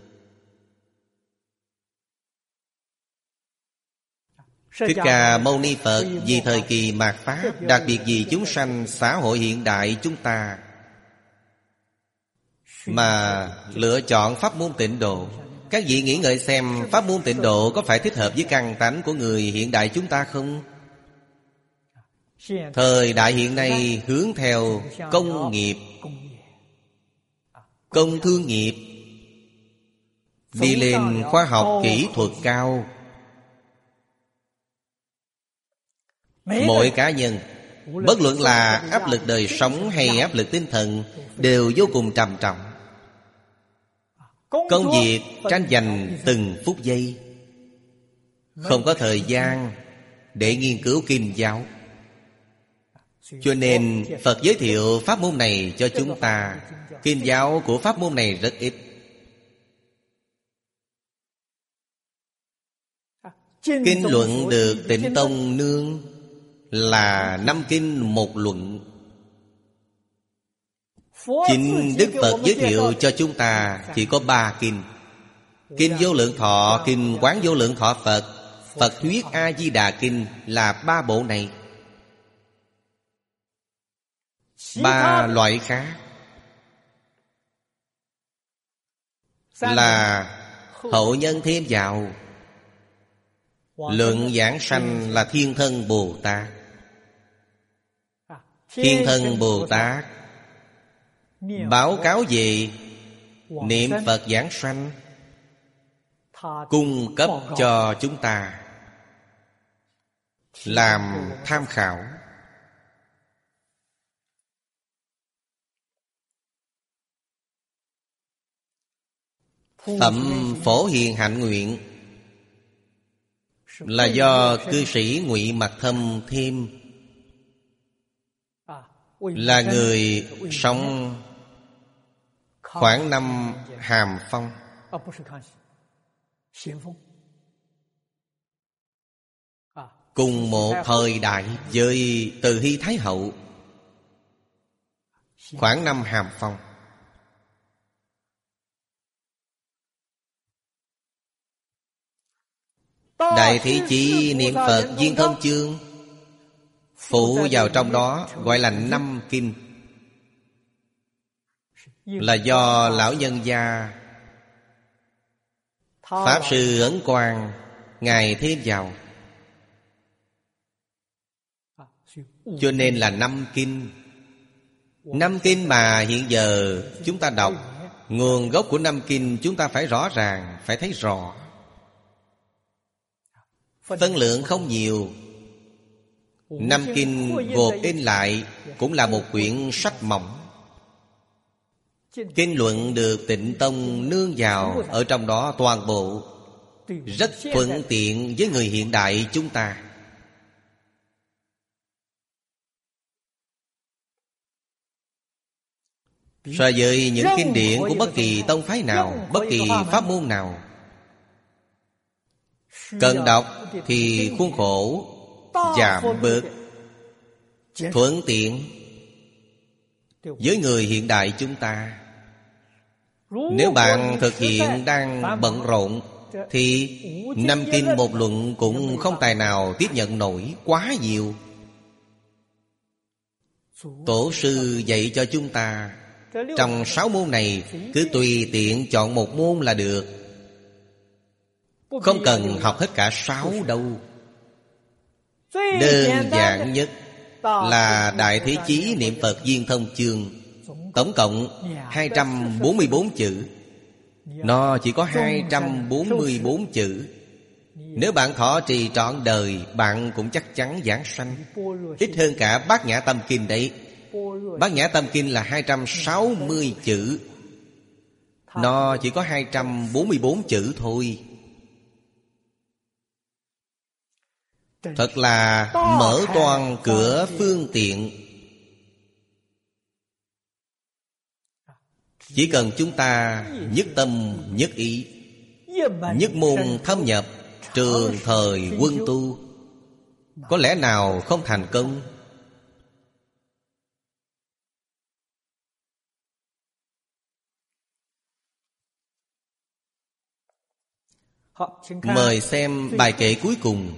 A: Thích Ca Mâu Ni Phật vì thời kỳ mạt Pháp, đặc biệt vì chúng sanh xã hội hiện đại chúng ta, mà lựa chọn pháp môn Tịnh Độ. Các vị nghĩ ngợi xem pháp môn Tịnh Độ có phải thích hợp với căn tánh của người hiện đại chúng ta không? Thời đại hiện nay hướng theo công nghiệp, công thương nghiệp, đi lên khoa học kỹ thuật cao. Mỗi cá nhân, bất luận là áp lực đời sống hay áp lực tinh thần, đều vô cùng trầm trọng. Công việc tranh giành từng phút giây, không có thời gian để nghiên cứu kinh giáo. Cho nên Phật giới thiệu pháp môn này cho chúng ta. Kinh giáo của pháp môn này rất ít. Kinh luận được Tịnh Tông nương là năm kinh một luận. Chính Đức Phật giới thiệu cho chúng ta chỉ có ba kinh. Kinh Vô Lượng Thọ, Kinh Quán Vô Lượng Thọ Phật, Phật Thuyết A Di Đà Kinh là ba bộ này. Ba loại khác là hậu nhân thêm vào. Luận giảng sanh là Thiên Thân Bồ Tát. Thiên Thân Bồ Tát báo cáo về niệm Phật giảng sanh, cung cấp cho chúng ta làm tham khảo. Tậm Phổ Hiền Hạnh Nguyện là do cư sĩ Ngụy Mặc Thâm thêm, là người sống khoảng năm Hàm Phong. Cùng một thời đại với Từ Hy Thái Hậu, khoảng năm Hàm Phong. Đại Thế Chí niệm Phật Viên Thông Chương phụ vào trong đó, gọi là năm kinh, là do lão nhân gia Pháp Sư Ấn Quang ngài thêm vào, cho nên là năm kinh. Năm kinh mà hiện giờ chúng ta đọc, nguồn gốc của năm kinh chúng ta phải rõ ràng, phải thấy rõ. Phân lượng không nhiều. Năm kinh gộp in lại cũng là một quyển sách mỏng. Kinh luận được Tịnh Tông nương vào ở trong đó toàn bộ, rất thuận tiện với người hiện đại chúng ta. So với những kinh điển của bất kỳ tông phái nào, bất kỳ pháp môn nào, cần đọc thì khuôn khổ giảm bớt, thuận tiện với người hiện đại chúng ta. Nếu bạn thực hiện đang bận rộn, thì năm kinh một luận cũng không tài nào tiếp nhận nổi, quá nhiều. Tổ sư dạy cho chúng ta Trong sáu môn này, cứ tùy tiện chọn một môn là được, không cần học hết cả sáu đâu. Đơn giản nhất là Đại Thế Chí Niệm Phật Viên Thông Chương, tổng cộng hai trăm bốn mươi bốn chữ. Nó chỉ có hai trăm bốn mươi bốn chữ. Nếu bạn thọ trì trọn đời, bạn cũng chắc chắn giảng sanh. Ít hơn cả Bát Nhã Tâm Kinh đấy. Bát Nhã Tâm Kinh là hai trăm sáu mươi chữ, nó chỉ có hai trăm bốn mươi bốn chữ thôi. Thật là mở toang cửa phương tiện. Chỉ cần chúng ta nhất tâm nhất ý, nhất môn thâm nhập, trường thời quân tu, có lẽ nào không thành công? Mời xem bài kệ cuối cùng.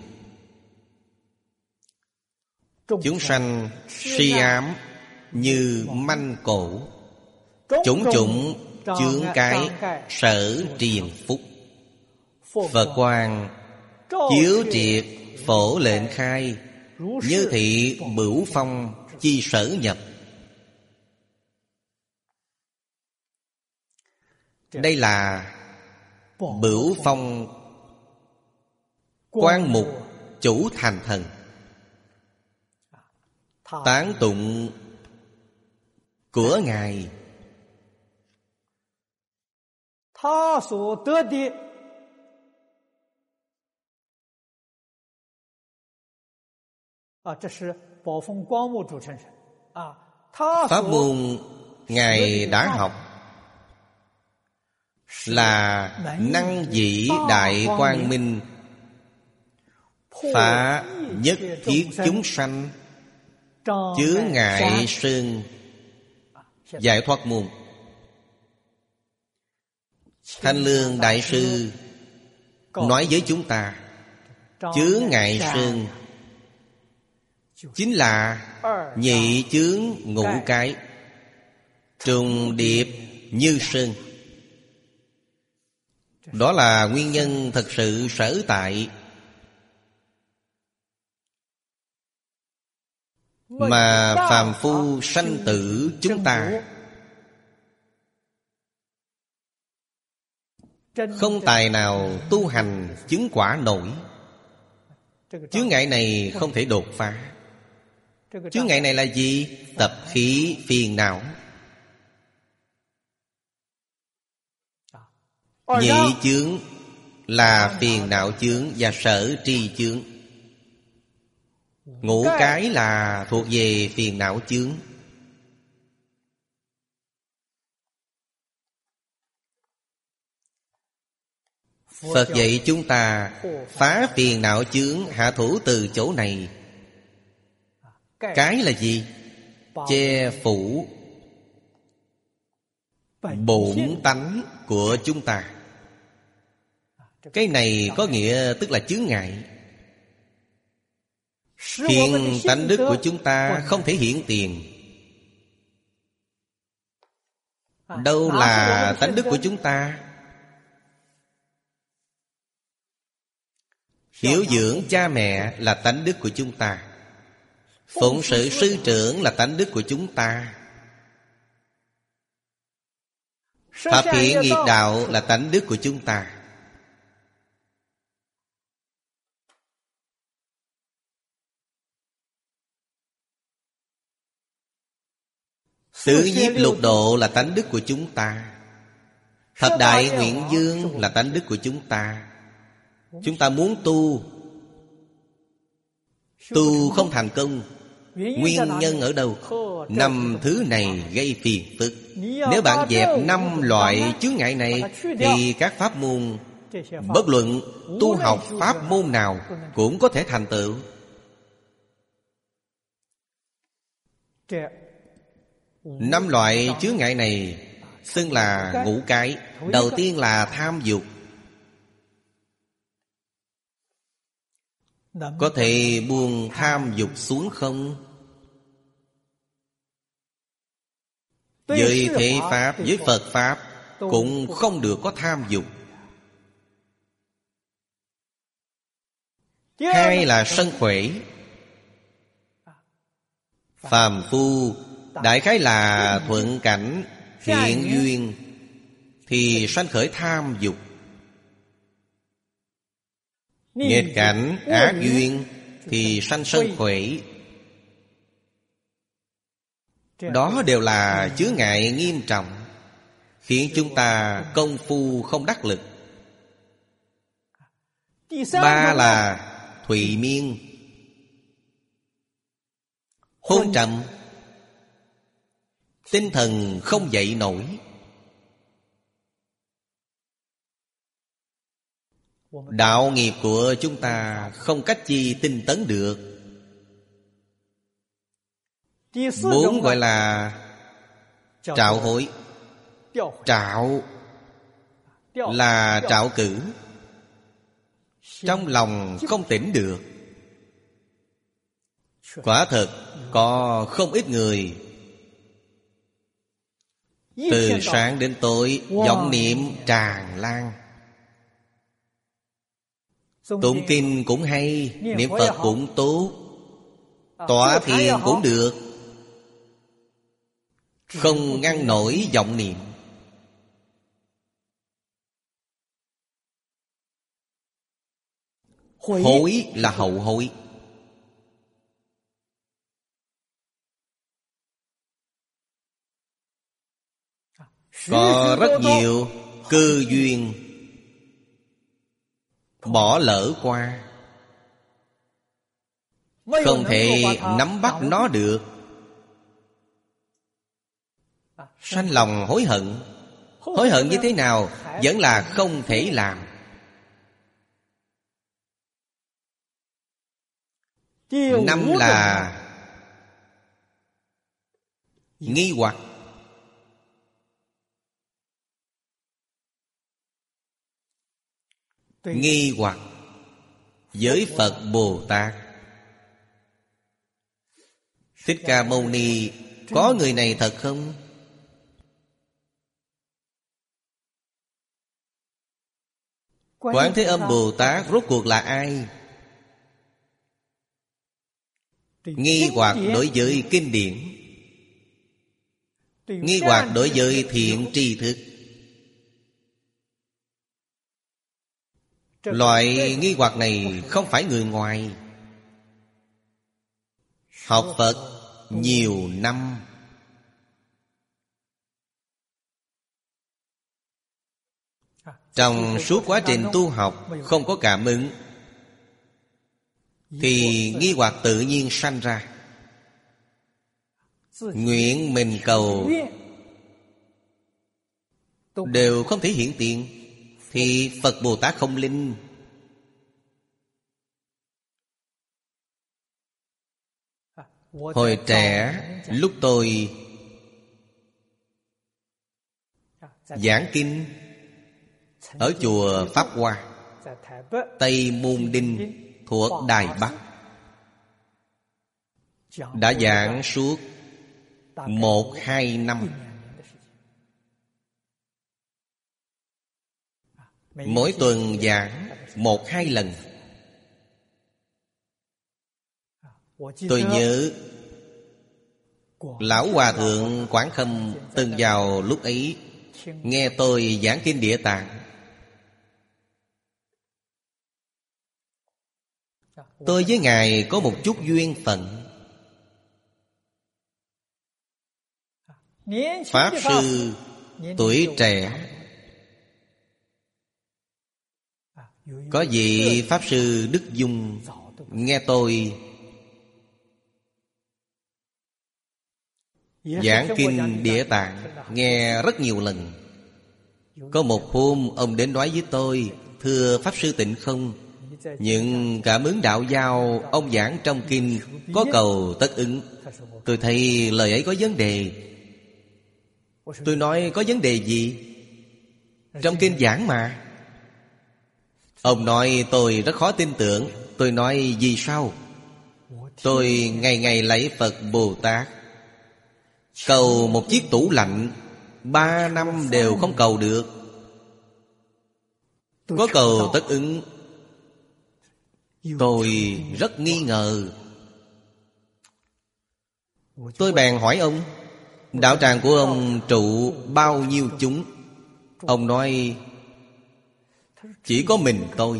A: Chúng sanh si ám như manh cổ, chủng chủng chướng cái sở triền phúc. Phật quang chiếu triệt phổ lệnh khai, như thị bửu phong chi sở nhập. Đây là Bửu Phong Quan Mục Chủ Thành Thần tán tụng của Ngài. Pháp môn Ngài đã học là năng dĩ đại quang minh, phá nhất thiết chúng sanh, chướng ngại sơn giải thoát môn. Thanh Lương Đại Sư nói với chúng ta, chướng ngại sơn chính là nhị chướng ngũ cái, trùng điệp như sơn. Đó là nguyên nhân thật sự sở tại mà phàm phu sanh tử chúng ta không tài nào tu hành chứng quả nổi. Chướng ngại này không thể đột phá. Chướng ngại này là gì? Tập khí phiền não. Nhị chướng là phiền não chướng và sở tri chướng. Ngũ cái là thuộc về phiền não chướng. Phật dạy chúng ta phá phiền não chướng, hạ thủ từ chỗ này. Cái là gì? Che phủ bổn tánh của chúng ta. Cái này có nghĩa tức là chướng ngại. Hiện tánh đức của chúng ta không thể hiện tiền. Đâu là tánh đức của chúng ta? Hiếu dưỡng cha mẹ là tánh đức của chúng ta. Phụng sự sư trưởng là tánh đức của chúng ta. Pháp thiện nghiệp đạo là tánh đức của chúng ta. Tứ nhiếp lục độ là tánh đức của chúng ta. Thập đại nguyện dương là tánh đức của chúng ta. Chúng ta muốn tu, tu không thành công. Nguyên nhân ở đâu? Năm thứ này gây phiền phức. Nếu bạn dẹp năm loại chướng ngại này, thì các pháp môn, bất luận tu học pháp môn nào, cũng có thể thành tựu. Năm loại chướng ngại này xưng là ngũ cái. Đầu tiên là tham dục. Có thể buông tham dục xuống không? Với thế Pháp, với Phật Pháp cũng không được có tham dục. Hai là sân khỏe. Phàm phu đại khái là thuận cảnh, thiện duyên thì sanh khởi tham dục. Nghịch cảnh, ác duyên thì sanh sân khỏe. Đó đều là chướng ngại nghiêm trọng, khiến chúng ta công phu không đắc lực. Ba là thụy miên, hôn trầm, tinh thần không dậy nổi. Đạo nghiệp của chúng ta không cách chi tinh tấn được. Bốn gọi là trạo hối. Trạo là trạo cử, trong lòng không tỉnh được. Quả thật có không ít người từ sáng đến tối vọng niệm tràn lan. Tụng kinh cũng hay, niệm Phật cũng tốt, tọa thiền cũng được, không ngăn nổi vọng niệm. Hối là hậu hối. Có rất nhiều cơ duyên bỏ lỡ qua, không thể nắm bắt nó được, sanh lòng hối hận. Hối hận như thế nào? Vẫn là không thể làm. Năm là nghi hoặc. Nghi hoặc với Phật Bồ Tát. Thích Ca Mâu Ni có người này thật không? Quán Thế Âm Bồ Tát rốt cuộc là ai? Nghi hoặc đối với kinh điển, nghi hoặc đối với thiện tri thức. Loại nghi hoặc này không phải người ngoài. Học Phật nhiều năm, trong suốt quá trình tu học không có cảm ứng, thì nghi hoặc tự nhiên sanh ra. Nguyện mình cầu đều không thể hiện tiền, thì Phật Bồ Tát không linh. Hồi trẻ, lúc tôi giảng kinh ở chùa Pháp Hoa, Tây Môn Đinh thuộc Đài Bắc, đã giảng suốt một hai năm. Mỗi tuần giảng một hai lần. Tôi nhớ Lão Hòa Thượng Quảng Khâm từng vào lúc ấy nghe tôi giảng kinh Địa Tạng. Tôi với Ngài có một chút duyên phận. Pháp Sư tuổi trẻ, có vị Pháp Sư Đức Dung nghe tôi giảng kinh Địa Tạng, nghe rất nhiều lần. Có một hôm ông đến nói với tôi: thưa Pháp Sư Tịnh Không, những cảm ứng đạo giao ông giảng trong kinh có cầu tất ứng. Tôi thấy lời ấy có vấn đề. Tôi nói: có vấn đề gì? Trong kinh giảng mà. Ông nói tôi rất khó tin tưởng. Tôi nói: vì sao? Tôi ngày ngày lạy Phật Bồ Tát, Cầu một chiếc tủ lạnh ba năm đều không cầu được. Có cầu tất ứng. Tôi rất nghi ngờ. Tôi bèn hỏi ông, đạo tràng của ông trụ bao nhiêu chúng? Ông nói chỉ có mình tôi.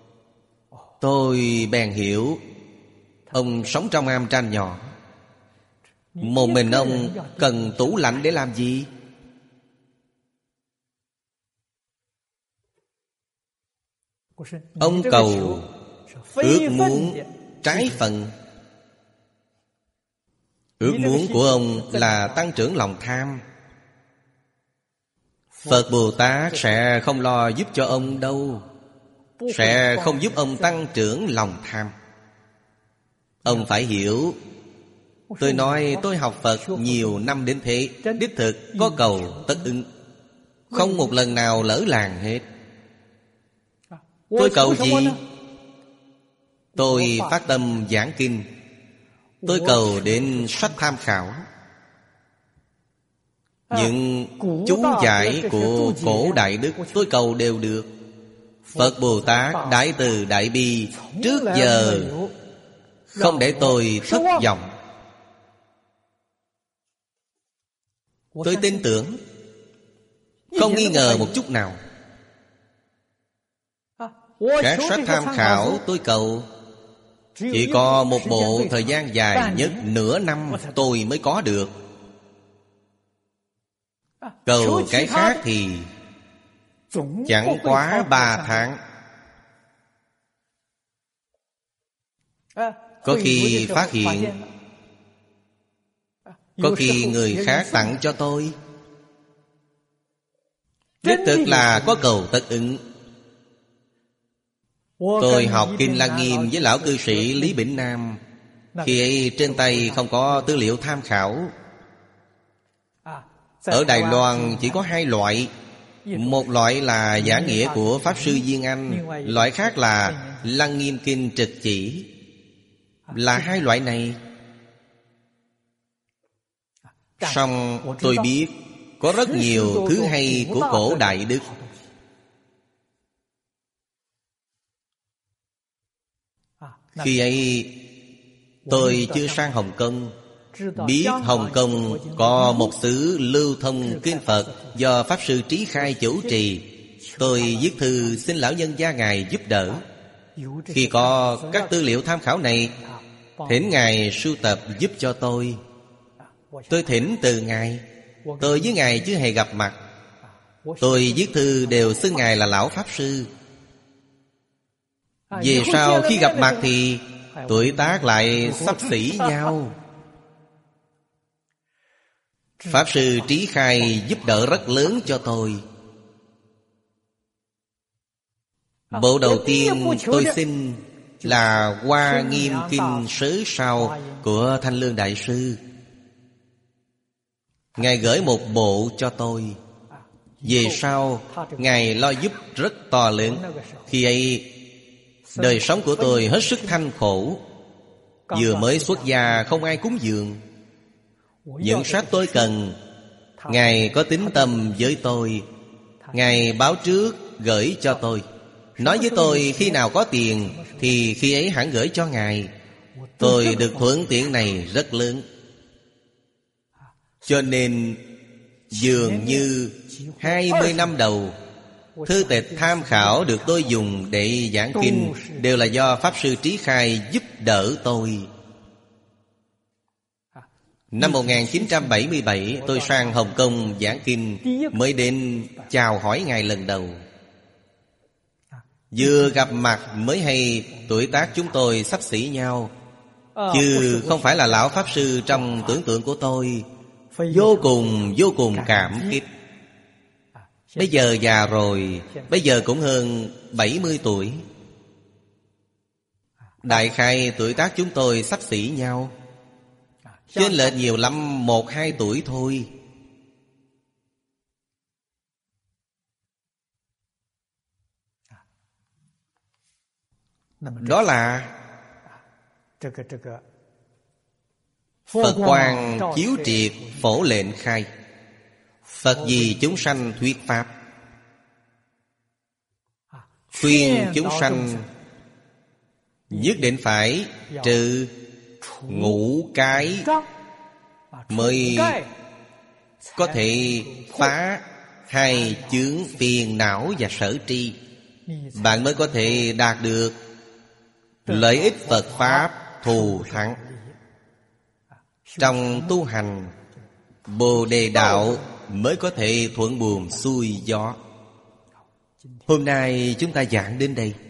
A: Tôi bèn hiểu, ông sống trong am tranh nhỏ. Một mình ông cần tủ lạnh để làm gì? Ông cầu ước muốn trái phần. Ước muốn của ông là tăng trưởng lòng tham. Phật Bồ Tát sẽ không lo giúp cho ông đâu. Sẽ không giúp ông tăng trưởng lòng tham. Ông phải hiểu. Tôi nói tôi học Phật nhiều năm đến thế, đích thực có cầu tất ứng, không một lần nào lỡ làng hết. Tôi cầu gì? Tôi phát tâm giảng kinh. Tôi cầu đến sách tham khảo. Những chú giải của cổ Đại Đức tôi cầu đều được. Phật Bồ Tát Đại Từ Đại Bi trước giờ không để tôi thất vọng. Tôi tin tưởng, không nghi ngờ một chút nào. Các sách tham khảo tôi cầu chỉ có một bộ thời gian dài nhất nửa năm tôi mới có được. Cầu cái khác thì chẳng quá ba tháng. Có khi phát hiện, có khi người khác tặng cho tôi. Đích thực là có cầu tất ứng. Tôi học Kinh Lăng Nghiêm với lão cư sĩ Lý Bỉnh Nam. Khi ấy trên tay không có tư liệu tham khảo. Ở Đài Loan chỉ có hai loại. Một loại là giả nghĩa của Pháp Sư Duyên Anh, loại khác là Lăng Nghiêm Kinh Trực Chỉ. Là hai loại này. Song tôi biết có rất nhiều thứ hay của cổ Đại Đức. Khi ấy tôi chưa sang Hồng Kông, biết Hồng Kông có một xứ lưu thông kinh Phật do Pháp Sư Trí Khai chủ trì. Tôi viết thư xin lão nhân gia ngài giúp đỡ. Khi có các tư liệu tham khảo này, thỉnh ngài sưu tập giúp cho tôi. Tôi thỉnh từ ngài. Tôi với ngài chưa hề gặp mặt. Tôi viết thư đều xưng ngài là lão Pháp Sư. Về sau khi gặp mặt thì tuổi tác lại xấp xỉ nhau. Pháp Sư Trí Khai giúp đỡ rất lớn cho tôi. Bộ đầu tiên tôi xin là Hoa Nghiêm Kinh Sớ Sao của Thanh Lương Đại Sư. Ngài gửi một bộ cho tôi. Về sau ngài lo giúp rất to lớn. Khi ấy đời sống của tôi hết sức thanh khổ. Vừa mới xuất gia không ai cúng dường. Những sách tôi cần, ngài có tín tâm với tôi. Ngài báo trước gửi cho tôi, nói với tôi khi nào có tiền thì khi ấy hẳn gửi cho ngài. Tôi được thuận tiện này rất lớn. Cho nên dường như hai mươi năm đầu, thư tịch tham khảo được tôi dùng để giảng kinh đều là do Pháp Sư Trí Khai giúp đỡ tôi. Năm một nghìn chín trăm bảy mươi bảy tôi sang Hồng Kông giảng kinh, mới đến chào hỏi ngài lần đầu. Vừa gặp mặt mới hay tuổi tác chúng tôi xấp xỉ nhau, chứ không phải là lão Pháp Sư trong tưởng tượng của tôi. Vô cùng vô cùng cảm kích. Bây giờ già rồi, bây giờ cũng hơn bảy mươi tuổi. Đại khai tuổi tác chúng tôi xấp xỉ nhau, chênh lệch nhiều lắm một hai tuổi thôi. Đó là Phật quang chiếu triệt phổ lệnh khai. Phật vì chúng sanh thuyết pháp, khuyên chúng sanh nhất định phải trừ ngũ cái mới có thể phá hai chướng phiền não và sở tri. Bạn mới có thể đạt được lợi ích Phật Pháp thù thắng. Trong tu hành Bồ Đề Đạo mới có thể thuận buồm xuôi gió. Hôm nay chúng ta giảng đến đây.